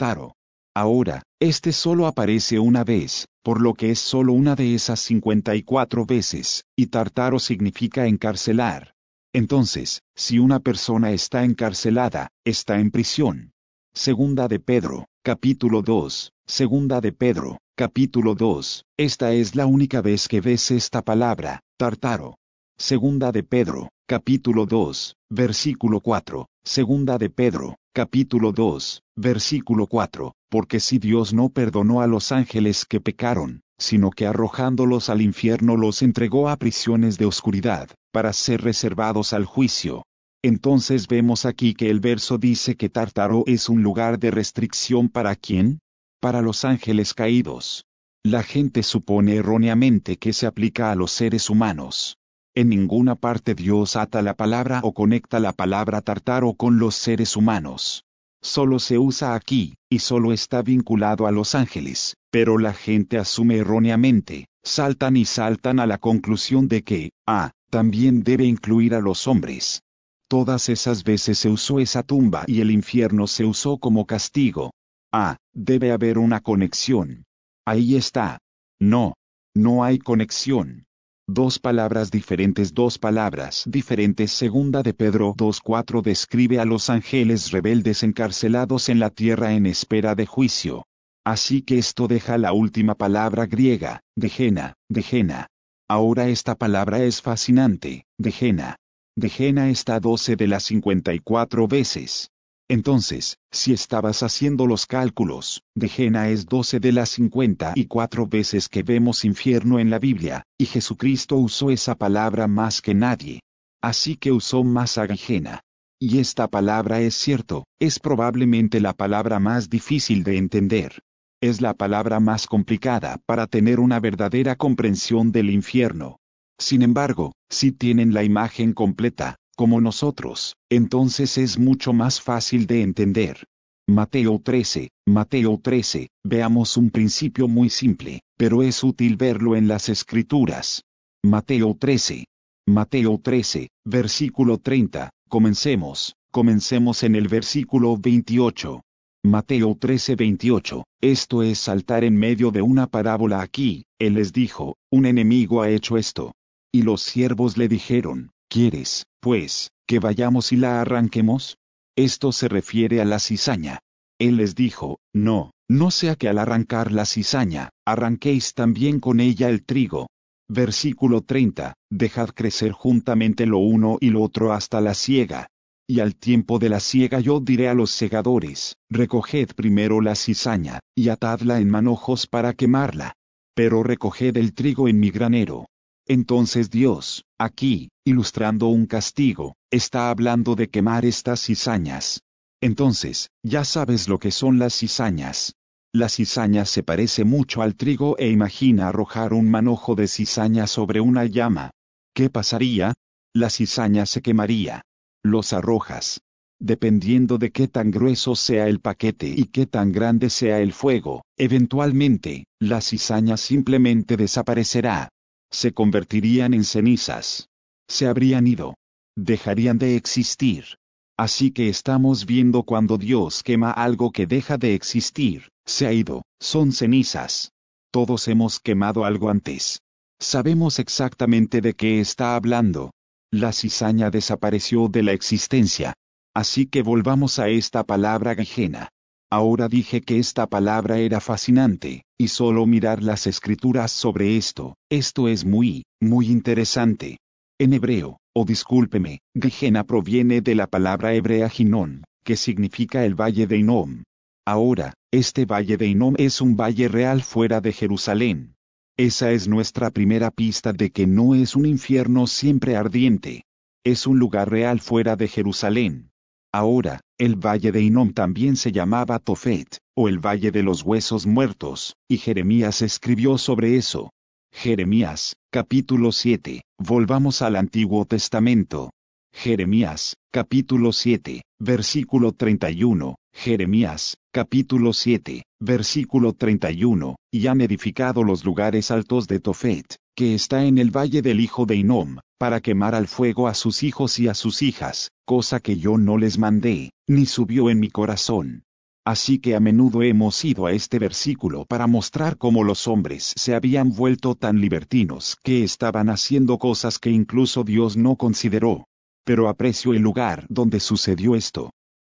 Ahora, este solo aparece una vez, por lo que es solo una de esas 54 veces, y tartaro significa encarcelar. Entonces, si una persona está encarcelada, está en prisión. Segunda de Pedro, capítulo 2, Segunda de Pedro, capítulo 2, esta es la única vez que ves esta palabra, Tártaro. Segunda de Pedro, capítulo 2, versículo 4, Segunda de Pedro, capítulo 2, versículo 4, porque si Dios no perdonó a los ángeles que pecaron, sino que arrojándolos al infierno los entregó a prisiones de oscuridad, para ser reservados al juicio. Entonces vemos aquí que el verso dice que Tártaro es un lugar de restricción ¿para quién? Para los ángeles caídos. La gente supone erróneamente que se aplica a los seres humanos. En ninguna parte Dios ata la palabra o conecta la palabra Tártaro con los seres humanos. Solo se usa aquí, y solo está vinculado a los ángeles, pero la gente asume erróneamente, saltan a la conclusión de que, también debe incluir a los hombres. Todas esas veces se usó esa tumba y el infierno se usó como castigo. Debe haber una conexión. Ahí está. No hay conexión. Dos palabras diferentes. Segunda de Pedro 2:4 describe a los ángeles rebeldes encarcelados en la tierra en espera de juicio. Así que esto deja la última palabra griega, Gehenna. Ahora esta palabra es fascinante, Gehenna. Gehenna está 12 de las 54 veces. Entonces, si estabas haciendo los cálculos, Gehenna es 12 de las 54 veces que vemos infierno en la Biblia, y Jesucristo usó esa palabra más que nadie. Así que usó más a Gehenna. Y esta palabra es cierto, es probablemente la palabra más difícil de entender. Es la palabra más complicada para tener una verdadera comprensión del infierno. Sin embargo, si tienen la imagen completa, como nosotros, entonces es mucho más fácil de entender. Mateo 13, veamos un principio muy simple, pero es útil verlo en las Escrituras. Mateo 13, versículo 30, comencemos en el versículo 28. Mateo 13:28, esto es saltar en medio de una parábola aquí, él les dijo, un enemigo ha hecho esto. Y los siervos le dijeron, ¿quieres, pues, que vayamos y la arranquemos? Esto se refiere a la cizaña. Él les dijo, no sea que al arrancar la cizaña, arranquéis también con ella el trigo. Versículo 30, dejad crecer juntamente lo uno y lo otro hasta la siega. Y al tiempo de la siega yo diré a los segadores, recoged primero la cizaña, y atadla en manojos para quemarla. Pero recoged el trigo en mi granero. Entonces Dios, aquí, ilustrando un castigo, está hablando de quemar estas cizañas. Entonces, ya sabes lo que son las cizañas. La cizaña se parece mucho al trigo e imagina arrojar un manojo de cizaña sobre una llama. ¿Qué pasaría? La cizaña se quemaría. Los arrojas. Dependiendo de qué tan grueso sea el paquete y qué tan grande sea el fuego, eventualmente, la cizaña simplemente desaparecerá. Se convertirían en cenizas. Se habrían ido. Dejarían de existir. Así que estamos viendo cuando Dios quema algo que deja de existir, se ha ido, son cenizas. Todos hemos quemado algo antes. Sabemos exactamente de qué está hablando. La cizaña desapareció de la existencia. Así que volvamos a esta palabra Gehenna. Ahora dije que esta palabra era fascinante, y solo mirar las escrituras sobre esto es muy interesante. En hebreo, discúlpeme, Gehenna proviene de la palabra hebrea Hinnom, que significa el valle de Hinnom. Ahora, este valle de Hinnom es un valle real fuera de Jerusalén. Esa es nuestra primera pista de que no es un infierno siempre ardiente. Es un lugar real fuera de Jerusalén. Ahora, el valle de Hinnom también se llamaba Tofet, o el valle de los huesos muertos, y Jeremías escribió sobre eso. Jeremías, capítulo 7, volvamos al Antiguo Testamento. Jeremías, capítulo 7, versículo 31, Jeremías, capítulo 7, versículo 31, y han edificado los lugares altos de Tofet, que está en el valle del hijo de Hinnom, para quemar al fuego a sus hijos y a sus hijas, cosa que yo no les mandé, ni subió en mi corazón. Así que a menudo hemos ido a este versículo para mostrar cómo los hombres se habían vuelto tan libertinos que estaban haciendo cosas que incluso Dios no consideró. Pero aprecio el lugar donde sucedió esto.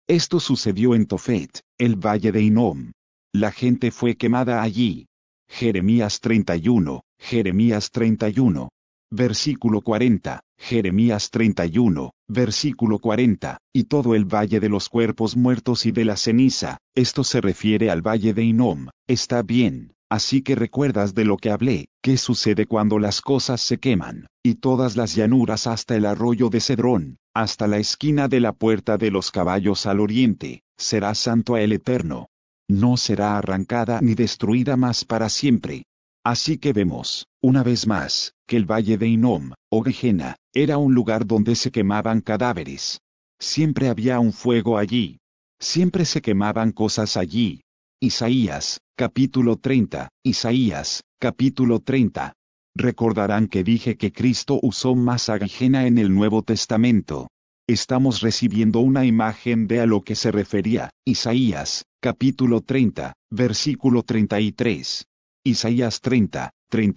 Esto sucedió en Tofet, el valle de Hinnom. La gente fue quemada allí. Jeremías 31, Jeremías 31. Versículo 40, Jeremías 31, versículo 40, y todo el valle de los cuerpos muertos y de la ceniza, esto se refiere al valle de Hinnom, está bien, así que recuerdas de lo que hablé, qué sucede cuando las cosas se queman, y todas las llanuras hasta el arroyo de Cedrón, hasta la esquina de la puerta de los caballos al oriente, será santo a el Eterno. No será arrancada ni destruida más para siempre. Así que vemos, una vez más, que el valle de Hinnom, o Gehenna, era un lugar donde se quemaban cadáveres. Siempre había un fuego allí. Siempre se quemaban cosas allí. Isaías, capítulo 30, Isaías, capítulo 30. Recordarán que dije que Cristo usó más a Gehenna en el Nuevo Testamento. Estamos recibiendo una imagen de a lo que se refería, Isaías, capítulo 30, versículo 33. Isaías 30,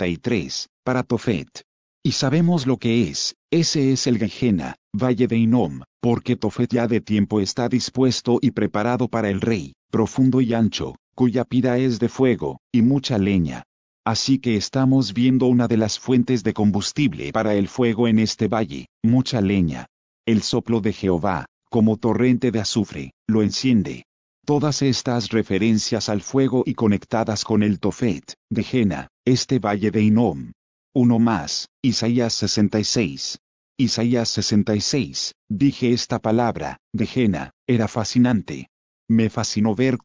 33, para Tofet. Y sabemos lo que es, ese es el Gehenna, valle de Hinnom, porque Tofet ya de tiempo está dispuesto y preparado para el rey, profundo y ancho, cuya pira es de fuego, y mucha leña. Así que estamos viendo una de las fuentes de combustible para el fuego en este valle, mucha leña. El soplo de Jehová, como torrente de azufre, lo enciende. Todas estas referencias al fuego y conectadas con el Tofet, Gehenna, este valle de Hinnom. Uno más, Isaías 66. Isaías 66, dije esta palabra, Gehenna, era fascinante. Me fascinó ver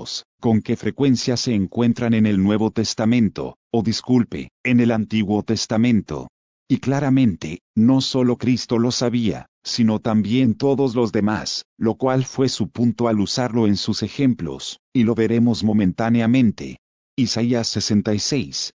con qué frecuencia se encuentran en el Nuevo Testamento, o disculpe, en el Antiguo Testamento. Y claramente, no solo Cristo lo sabía, sino también todos los demás, lo cual fue su punto al usarlo en sus ejemplos, y lo veremos momentáneamente. Isaías 66,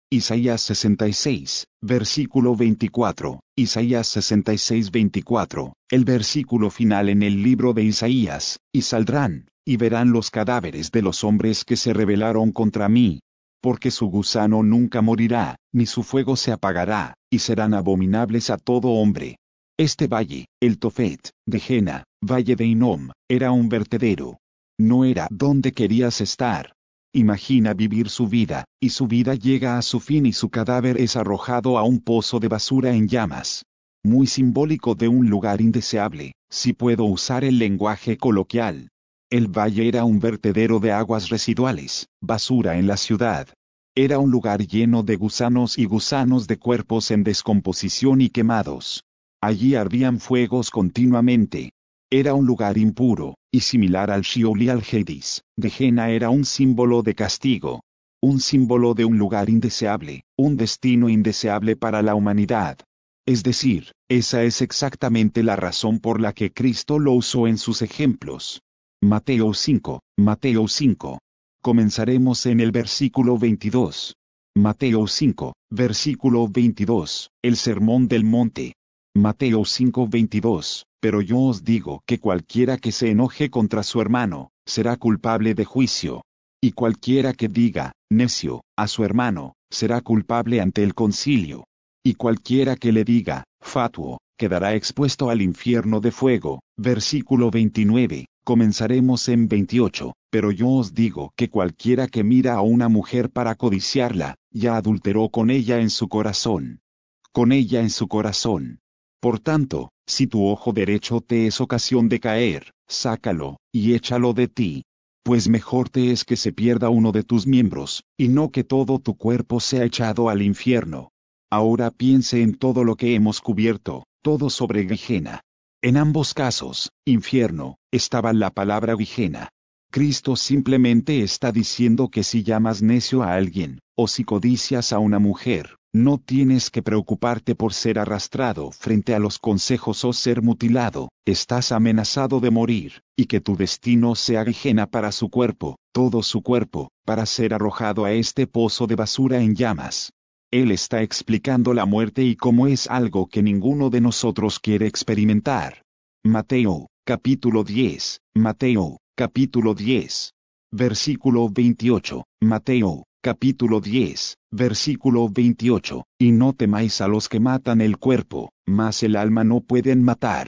versículo 24, Isaías 66, 24, el versículo final en el libro de Isaías, y saldrán, y verán los cadáveres de los hombres que se rebelaron contra mí. Porque su gusano nunca morirá, ni su fuego se apagará, y serán abominables a todo hombre. Este valle, el Tofet, Gehenna, valle de Hinnom, era un vertedero. No era donde querías estar. Imagina vivir su vida, y su vida llega a su fin y su cadáver es arrojado a un pozo de basura en llamas. Muy simbólico de un lugar indeseable, si puedo usar el lenguaje coloquial. El valle era un vertedero de aguas residuales, basura en la ciudad. Era un lugar lleno de gusanos y gusanos de cuerpos en descomposición y quemados. Allí ardían fuegos continuamente. Era un lugar impuro, y similar al Sheol y al Hades. Gehenna era un símbolo de castigo. Un símbolo de un lugar indeseable, un destino indeseable para la humanidad. Es decir, esa es exactamente la razón por la que Cristo lo usó en sus ejemplos. Mateo 5, Mateo 5. Comenzaremos en el versículo 22. Mateo 5, versículo 22, el sermón del monte. Mateo 5, 22, pero yo os digo que cualquiera que se enoje contra su hermano, será culpable de juicio. Y cualquiera que diga, necio, a su hermano, será culpable ante el concilio. Y cualquiera que le diga, fatuo, quedará expuesto al infierno de fuego. Versículo 29. Comenzaremos en 28, pero yo os digo que cualquiera que mira a una mujer para codiciarla, ya adulteró con ella en su corazón. Con ella en su corazón. Por tanto, si tu ojo derecho te es ocasión de caer, sácalo, y échalo de ti. Pues mejor te es que se pierda uno de tus miembros, y no que todo tu cuerpo sea echado al infierno. Ahora piense en todo lo que hemos cubierto, todo sobre Gehenna. En ambos casos, infierno, estaba la palabra Gehenna. Cristo simplemente está diciendo que si llamas necio a alguien, o si codicias a una mujer, no tienes que preocuparte por ser arrastrado frente a los consejos o ser mutilado, estás amenazado de morir, y que tu destino sea Gehenna para su cuerpo, todo su cuerpo, para ser arrojado a este pozo de basura en llamas. Él está explicando la muerte y cómo es algo que ninguno de nosotros quiere experimentar. Mateo, capítulo 10, Mateo, capítulo 10. Versículo 28, Mateo, capítulo 10, versículo 28, y no temáis a los que matan el cuerpo, mas el alma no pueden matar.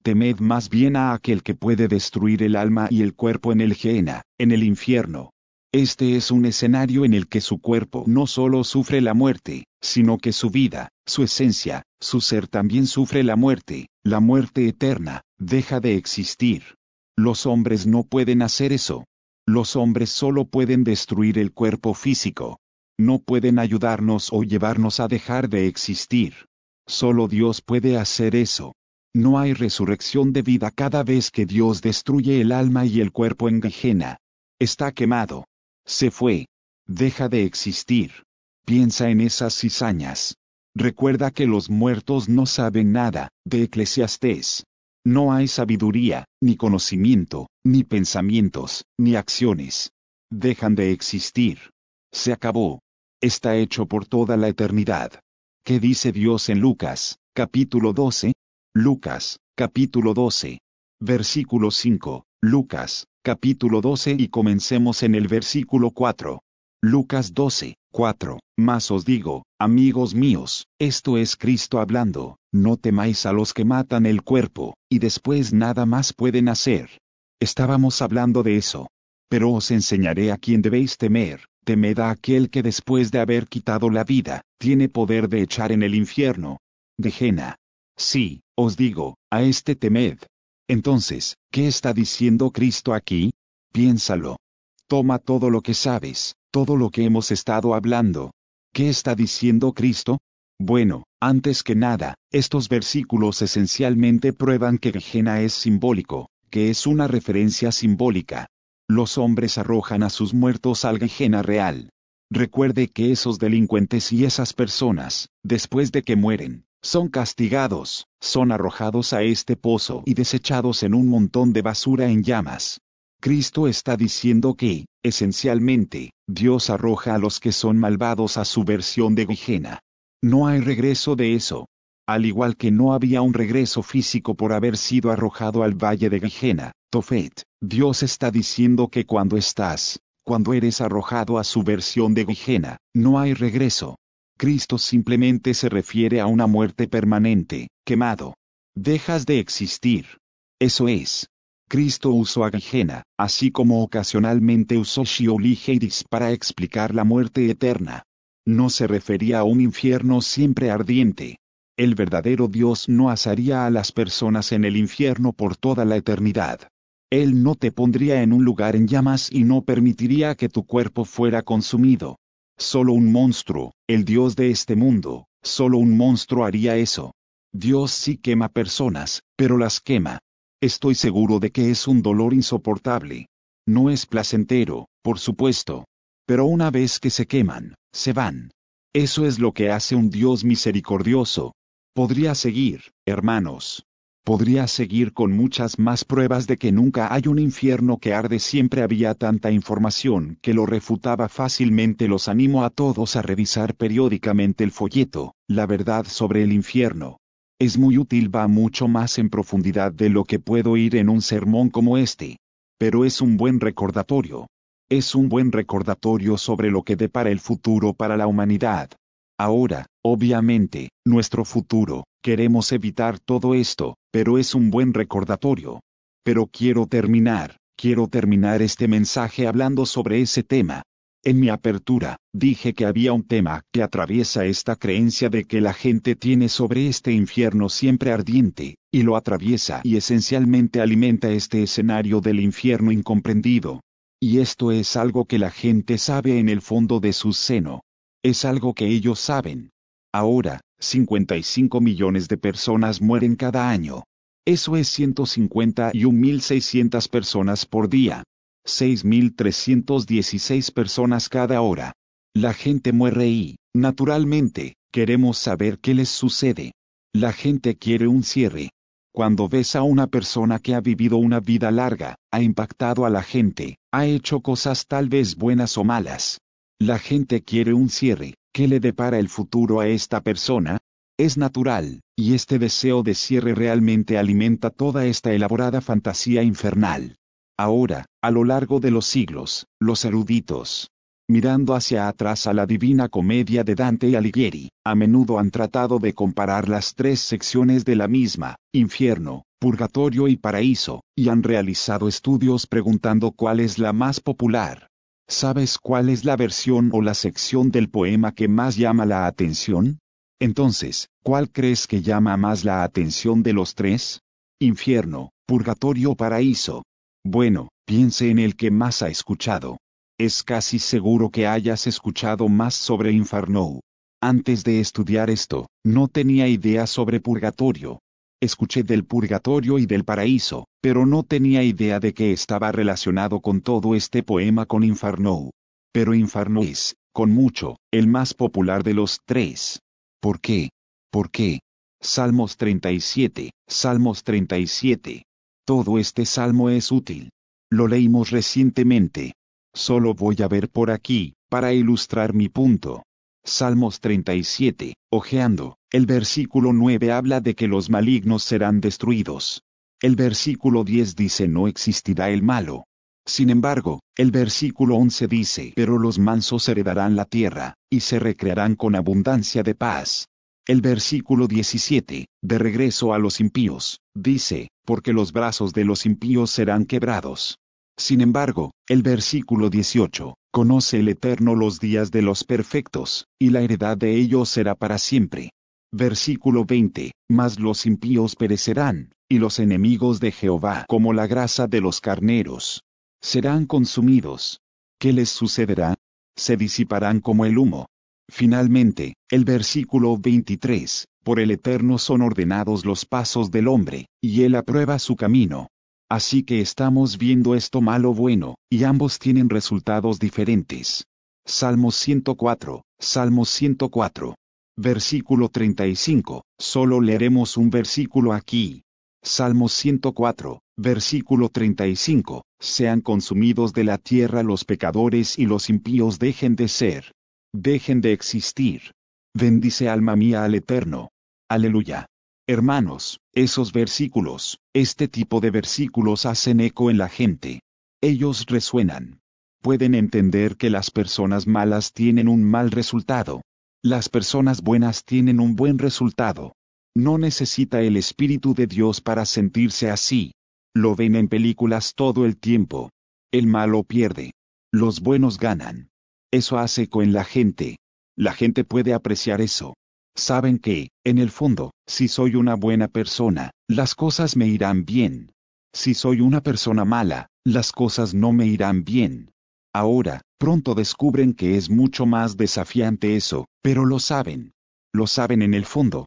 Temed más bien a aquel que puede destruir el alma y el cuerpo en el Gehenna, en el infierno. Este es un escenario en el que su cuerpo no solo sufre la muerte, sino que su vida, su esencia, su ser también sufre la muerte eterna, deja de existir. Los hombres no pueden hacer eso. Los hombres solo pueden destruir el cuerpo físico. No pueden ayudarnos o llevarnos a dejar de existir. Solo Dios puede hacer eso. No hay resurrección de vida cada vez que Dios destruye el alma y el cuerpo en Gehenna. Está quemado. Se fue. Deja de existir. Piensa en esas cizañas. Recuerda que los muertos no saben nada, de Eclesiastés. No hay sabiduría, ni conocimiento, ni pensamientos, ni acciones. Dejan de existir. Se acabó. Está hecho por toda la eternidad. ¿Qué dice Dios en Lucas, capítulo 12? Lucas, capítulo 12. Versículo 5. Lucas, capítulo 12 y comencemos en el versículo 4. Lucas 12, 4. Mas os digo, amigos míos, esto es Cristo hablando, no temáis a los que matan el cuerpo, y después nada más pueden hacer. Estábamos hablando de eso. Pero os enseñaré a quién debéis temer, temed a aquel que después de haber quitado la vida, tiene poder de echar en el infierno. Gehenna. Sí, os digo, a este temed. Entonces, ¿qué está diciendo Cristo aquí? Piénsalo. Toma todo lo que sabes, todo lo que hemos estado hablando. ¿Qué está diciendo Cristo? Bueno, antes que nada, estos versículos esencialmente prueban que Gehenna es simbólico, que es una referencia simbólica. Los hombres arrojan a sus muertos al Gehenna real. Recuerde que esos delincuentes y esas personas, después de que mueren, son castigados, son arrojados a este pozo y desechados en un montón de basura en llamas. Cristo está diciendo que, esencialmente, Dios arroja a los que son malvados a su versión de Gehenna. No hay regreso de eso. Al igual que no había un regreso físico por haber sido arrojado al valle de Gehenna, Tophet, Dios está diciendo que cuando eres arrojado a su versión de Gehenna, no hay regreso. Cristo simplemente se refiere a una muerte permanente, quemado. Dejas de existir. Eso es. Cristo usó a Gehenna, así como ocasionalmente usó Sheol y Hades para explicar la muerte eterna. No se refería a un infierno siempre ardiente. El verdadero Dios no asaría a las personas en el infierno por toda la eternidad. Él no te pondría en un lugar en llamas y no permitiría que tu cuerpo fuera consumido. Solo un monstruo, el Dios de este mundo, solo un monstruo haría eso. Dios sí quema personas, pero las quema. Estoy seguro de que es un dolor insoportable. No es placentero, por supuesto. Pero una vez que se queman, se van. Eso es lo que hace un Dios misericordioso. Podría seguir, hermanos. Podría seguir con muchas más pruebas de que nunca hay un infierno que arde. Siempre había tanta información que lo refutaba fácilmente. Los animo a todos a revisar periódicamente el folleto, La verdad sobre el infierno. Es muy útil, va mucho más en profundidad de lo que puedo ir en un sermón como este. Pero es un buen recordatorio. Es un buen recordatorio sobre lo que depara el futuro para la humanidad. Ahora, obviamente, nuestro futuro, queremos evitar todo esto, pero es un buen recordatorio. Pero quiero terminar este mensaje hablando sobre ese tema. En mi apertura, dije que había un tema que atraviesa esta creencia de que la gente tiene sobre este infierno siempre ardiente, y lo atraviesa y esencialmente alimenta este escenario del infierno incomprendido. Y esto es algo que la gente sabe en el fondo de su seno. Es algo que ellos saben. Ahora, 55 millones de personas mueren cada año. Eso es 151.600 personas por día. 6.316 personas cada hora. La gente muere y, naturalmente, queremos saber qué les sucede. La gente quiere un cierre. Cuando ves a una persona que ha vivido una vida larga, ha impactado a la gente, ha hecho cosas tal vez buenas o malas. La gente quiere un cierre. ¿Qué le depara el futuro a esta persona? Es natural, y este deseo de cierre realmente alimenta toda esta elaborada fantasía infernal. Ahora, a lo largo de los siglos, los eruditos, Mirando hacia atrás a la Divina Comedia de Dante Alighieri, a menudo han tratado de comparar las tres secciones de la misma, infierno, purgatorio y paraíso, y han realizado estudios preguntando cuál es la más popular. ¿Sabes cuál es la versión o la sección del poema que más llama la atención? Entonces, ¿cuál crees que llama más la atención de los tres? Infierno, purgatorio o paraíso. Bueno, piense en el que más ha escuchado. Es casi seguro que hayas escuchado más sobre Inferno. Antes de estudiar esto, no tenía idea sobre purgatorio. Escuché del purgatorio y del paraíso, pero no tenía idea de que estaba relacionado con todo este poema con Inferno. Pero Inferno es, con mucho, el más popular de los tres. ¿Por qué? ¿Por qué? Salmos 37, Salmos 37. Todo este salmo es útil. Lo leímos recientemente. Solo voy a ver por aquí, para ilustrar mi punto. Salmos 37, ojeando, el versículo 9 habla de que los malignos serán destruidos. El versículo 10 dice no existirá el malo. Sin embargo, el versículo 11 dice pero los mansos heredarán la tierra, y se recrearán con abundancia de paz. El versículo 17, de regreso a los impíos, dice, porque los brazos de los impíos serán quebrados. Sin embargo, el versículo 18, conoce el Eterno los días de los perfectos, y la heredad de ellos será para siempre. Versículo 20, mas los impíos perecerán, y los enemigos de Jehová como la grasa de los carneros. Serán consumidos. ¿Qué les sucederá? Se disiparán como el humo. Finalmente, el versículo 23, por el Eterno son ordenados los pasos del hombre, y él aprueba su camino. Así que estamos viendo esto malo bueno, y ambos tienen resultados diferentes. Salmos 104, Salmos 104. Versículo 35, solo leeremos un versículo aquí. Salmos 104, versículo 35, sean consumidos de la tierra los pecadores y los impíos dejen de ser. Dejen de existir. Bendice alma mía al Eterno. Aleluya. Hermanos, esos versículos, este tipo de versículos hacen eco en la gente. Ellos resuenan. Pueden entender que las personas malas tienen un mal resultado. Las personas buenas tienen un buen resultado. No necesita el Espíritu de Dios para sentirse así. Lo ven en películas todo el tiempo. El malo pierde. Los buenos ganan. Eso hace eco en la gente. La gente puede apreciar eso. Saben que, en el fondo, si soy una buena persona, las cosas me irán bien. Si soy una persona mala, las cosas no me irán bien. Ahora, pronto descubren que es mucho más desafiante eso, pero lo saben. Lo saben en el fondo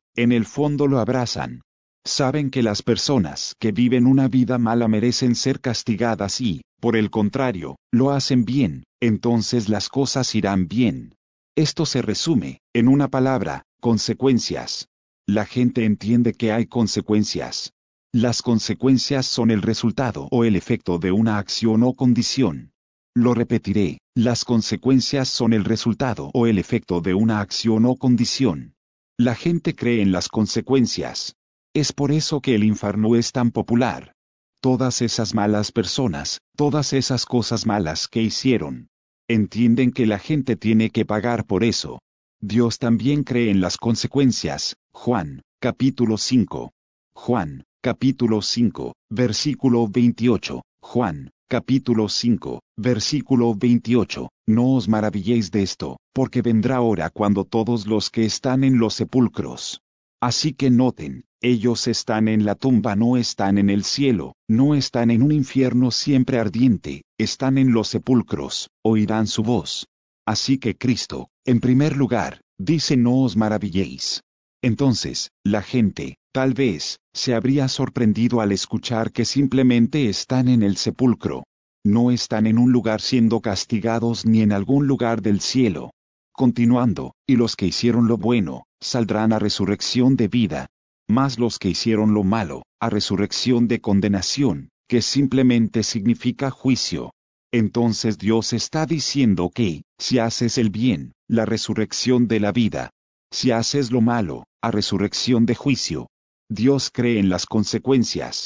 lo abrazan. Saben que las personas que viven una vida mala merecen ser castigadas y, por el contrario, lo hacen bien, entonces las cosas irán bien. Esto se resume, en una palabra, consecuencias. La gente entiende que hay consecuencias. Las consecuencias son el resultado o el efecto de una acción o condición. Lo repetiré, las consecuencias son el resultado o el efecto de una acción o condición. La gente cree en las consecuencias. Es por eso que el infierno es tan popular. Todas esas malas personas, todas esas cosas malas que hicieron, entienden que la gente tiene que pagar por eso. Dios también cree en las consecuencias. Juan, capítulo 5. Juan, capítulo 5, versículo 28. Juan, capítulo 5, versículo 28. No os maravilléis de esto, porque vendrá hora cuando todos los que están en los sepulcros. Así que noten, ellos están en la tumba, no están en el cielo, no están en un infierno siempre ardiente, están en los sepulcros, oirán su voz. Así que Cristo, en primer lugar, dice no os maravilléis. Entonces, la gente, tal vez, se habría sorprendido al escuchar que simplemente están en el sepulcro. No están en un lugar siendo castigados ni en algún lugar del cielo. Continuando, y los que hicieron lo bueno, saldrán a resurrección de vida. Mas los que hicieron lo malo, a resurrección de condenación, que simplemente significa juicio. Entonces Dios está diciendo que, si haces el bien, la resurrección de la vida. Si haces lo malo, a resurrección de juicio. Dios cree en las consecuencias.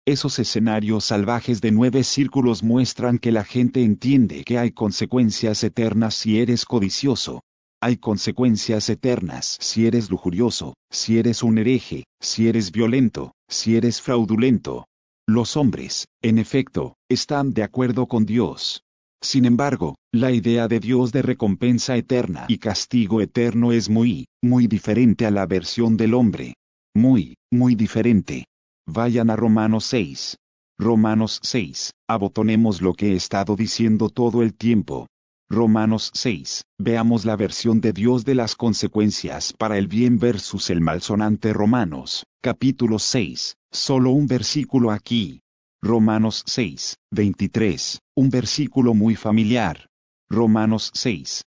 Esos escenarios salvajes de 9 círculos muestran que la gente entiende que hay consecuencias eternas si eres codicioso. Hay consecuencias eternas si eres lujurioso, si eres un hereje, si eres violento, si eres fraudulento. Los hombres, en efecto, están de acuerdo con Dios. Sin embargo, la idea de Dios de recompensa eterna y castigo eterno es muy diferente a la versión del hombre. Muy diferente. Vayan a Romanos 6. Romanos 6. Abotonemos lo que he estado diciendo todo el tiempo. Romanos 6. Veamos la versión de Dios de las consecuencias para el bien versus el malsonante Romanos, capítulo 6. Solo un versículo aquí. Romanos 6, 23. Un versículo muy familiar. Romanos 6,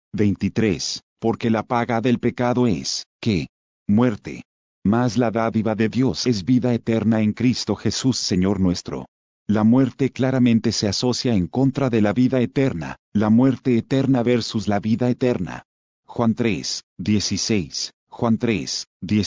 23. Porque la paga del pecado es, ¿qué? Muerte. Mas la dádiva de Dios es vida eterna en Cristo Jesús Señor nuestro. La muerte claramente se asocia en contra de la vida eterna, la muerte eterna versus la vida eterna. Juan 3, 16, Juan 3,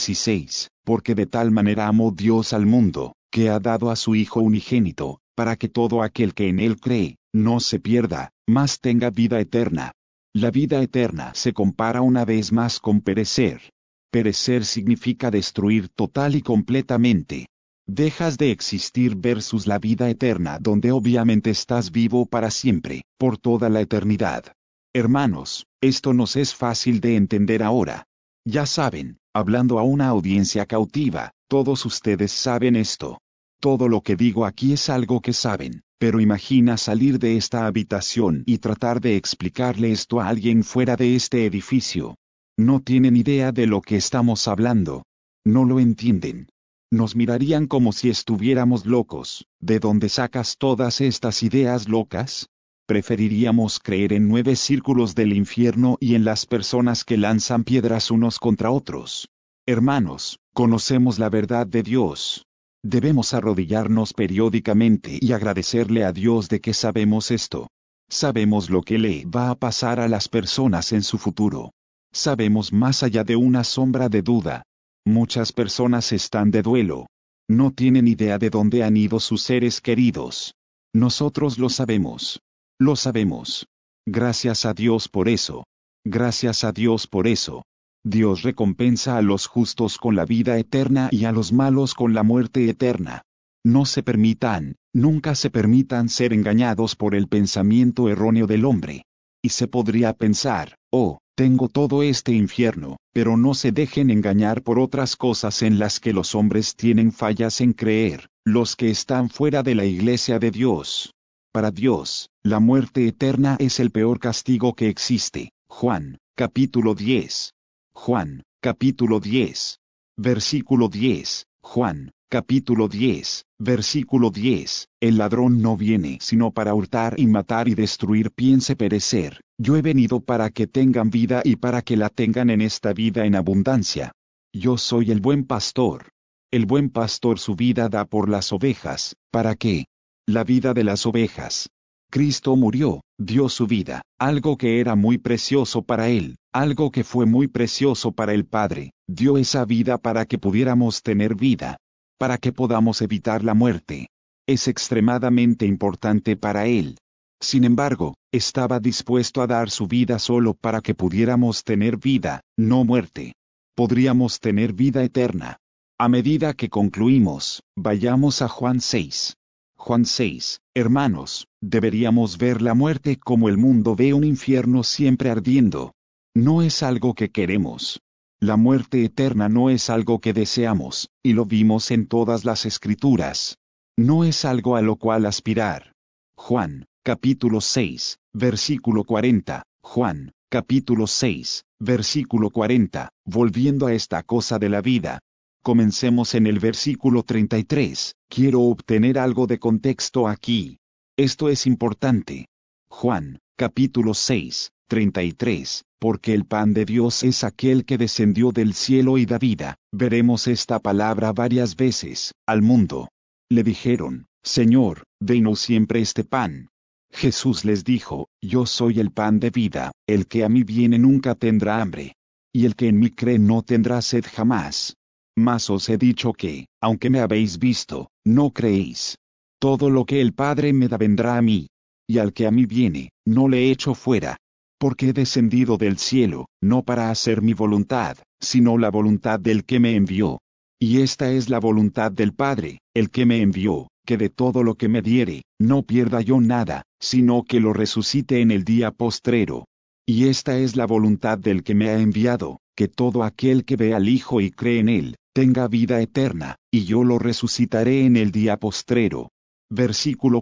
16, porque de tal manera amó Dios al mundo, que ha dado a su Hijo unigénito, para que todo aquel que en él cree, no se pierda, mas tenga vida eterna. La vida eterna se compara una vez más con perecer. Perecer significa destruir total y completamente. Dejas de existir versus la vida eterna donde obviamente estás vivo para siempre, por toda la eternidad. Hermanos, esto nos es fácil de entender ahora. Ya saben, hablando a una audiencia cautiva, todos ustedes saben esto. Todo lo que digo aquí es algo que saben, pero imagina salir de esta habitación y tratar de explicarle esto a alguien fuera de este edificio. No tienen idea de lo que estamos hablando. No lo entienden. Nos mirarían como si estuviéramos locos. ¿De dónde sacas todas estas ideas locas? Preferiríamos creer en 9 círculos del infierno y en las personas que lanzan piedras unos contra otros. Hermanos, conocemos la verdad de Dios. Debemos arrodillarnos periódicamente y agradecerle a Dios de que sabemos esto. Sabemos lo que le va a pasar a las personas en su futuro. Sabemos más allá de una sombra de duda. Muchas personas están de duelo. No tienen idea de dónde han ido sus seres queridos. Nosotros lo sabemos. Lo sabemos. Gracias a Dios por eso. Gracias a Dios por eso. Dios recompensa a los justos con la vida eterna y a los malos con la muerte eterna. No se permitan, nunca se permitan ser engañados por el pensamiento erróneo del hombre. Y se podría pensar, oh, tengo todo este infierno, pero no se dejen engañar por otras cosas en las que los hombres tienen fallas en creer, los que están fuera de la iglesia de Dios. Para Dios, la muerte eterna es el peor castigo que existe. Juan, capítulo 10. Juan, capítulo 10. Versículo 10. Juan, capítulo 10, versículo 10. El ladrón no viene sino para hurtar y matar y destruir. Piense perecer. Yo he venido para que tengan vida y para que la tengan en esta vida en abundancia. Yo soy el buen pastor. El buen pastor su vida da por las ovejas. ¿Para qué? La vida de las ovejas. Cristo murió, dio su vida, algo que era muy precioso para Él, algo que fue muy precioso para el Padre, dio esa vida para que pudiéramos tener vida, para que podamos evitar la muerte. Es extremadamente importante para Él. Sin embargo, estaba dispuesto a dar su vida solo para que pudiéramos tener vida, no muerte. Podríamos tener vida eterna. A medida que concluimos, vayamos a Juan 6. Juan 6, hermanos, deberíamos ver la muerte como el mundo ve un infierno siempre ardiendo. No es algo que queremos. La muerte eterna no es algo que deseamos, y lo vimos en todas las escrituras. No es algo a lo cual aspirar. Juan, capítulo 6, versículo 40. Juan, capítulo 6, versículo 40. Volviendo a esta cosa de la vida. Comencemos en el versículo 33. Quiero obtener algo de contexto aquí. Esto es importante. Juan, capítulo 6, 33. Porque el pan de Dios es aquel que descendió del cielo y da vida. Veremos esta palabra varias veces. Al mundo. Le dijeron, Señor, denos siempre este pan. Jesús les dijo, yo soy el pan de vida. El que a mí viene nunca tendrá hambre. Y el que en mí cree no tendrá sed jamás. Mas os he dicho que, aunque me habéis visto, no creéis. Todo lo que el Padre me da vendrá a mí. Y al que a mí viene, no le echo fuera. Porque he descendido del cielo, no para hacer mi voluntad, sino la voluntad del que me envió. Y esta es la voluntad del Padre, el que me envió, que de todo lo que me diere, no pierda yo nada, sino que lo resucite en el día postrero. Y esta es la voluntad del que me ha enviado, que todo aquel que ve al Hijo y cree en él, tenga vida eterna, y yo lo resucitaré en el día postrero. Versículo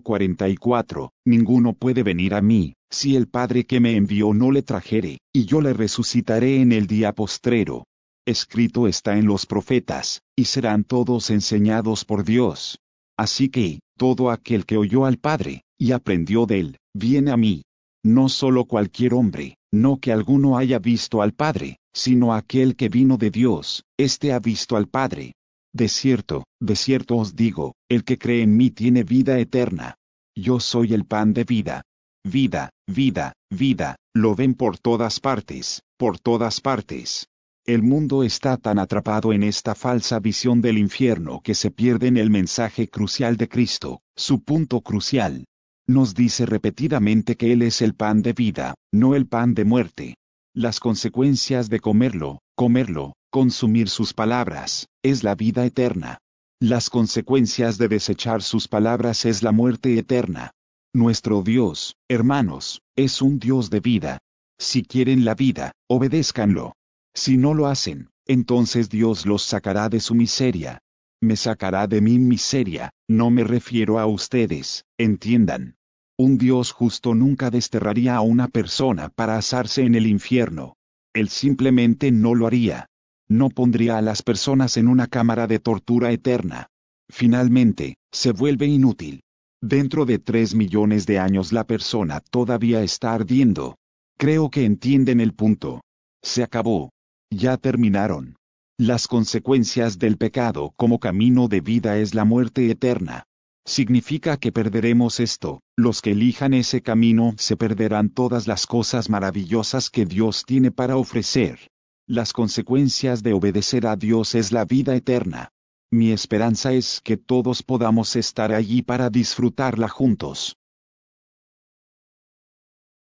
44, ninguno puede venir a mí, si el Padre que me envió no le trajere, y yo le resucitaré en el día postrero. Escrito está en los profetas, y serán todos enseñados por Dios. Así que, todo aquel que oyó al Padre, y aprendió de él, viene a mí. No solo cualquier hombre, no que alguno haya visto al Padre, sino aquel que vino de Dios, éste ha visto al Padre. De cierto os digo, el que cree en mí tiene vida eterna. Yo soy el pan de vida. Vida, vida, vida, lo ven por todas partes, por todas partes. El mundo está tan atrapado en esta falsa visión del infierno que se pierde en el mensaje crucial de Cristo, su punto crucial. Nos dice repetidamente que Él es el pan de vida, no el pan de muerte. Las consecuencias de comerlo, consumir sus palabras, es la vida eterna. Las consecuencias de desechar sus palabras es la muerte eterna. Nuestro Dios, hermanos, es un Dios de vida. Si quieren la vida, obedézcanlo. Si no lo hacen, entonces Dios los sacará de su miseria. Me sacará de mi miseria, no me refiero a ustedes, entiendan. Un Dios justo nunca desterraría a una persona para asarse en el infierno. Él simplemente no lo haría. No pondría a las personas en una cámara de tortura eterna. Finalmente, se vuelve inútil. Dentro de 3 millones de años la persona todavía está ardiendo. Creo que entienden el punto. Se acabó. Ya terminaron. Las consecuencias del pecado como camino de vida es la muerte eterna. Significa que perderemos esto. Los que elijan ese camino se perderán todas las cosas maravillosas que Dios tiene para ofrecer. Las consecuencias de obedecer a Dios es la vida eterna. Mi esperanza es que todos podamos estar allí para disfrutarla juntos.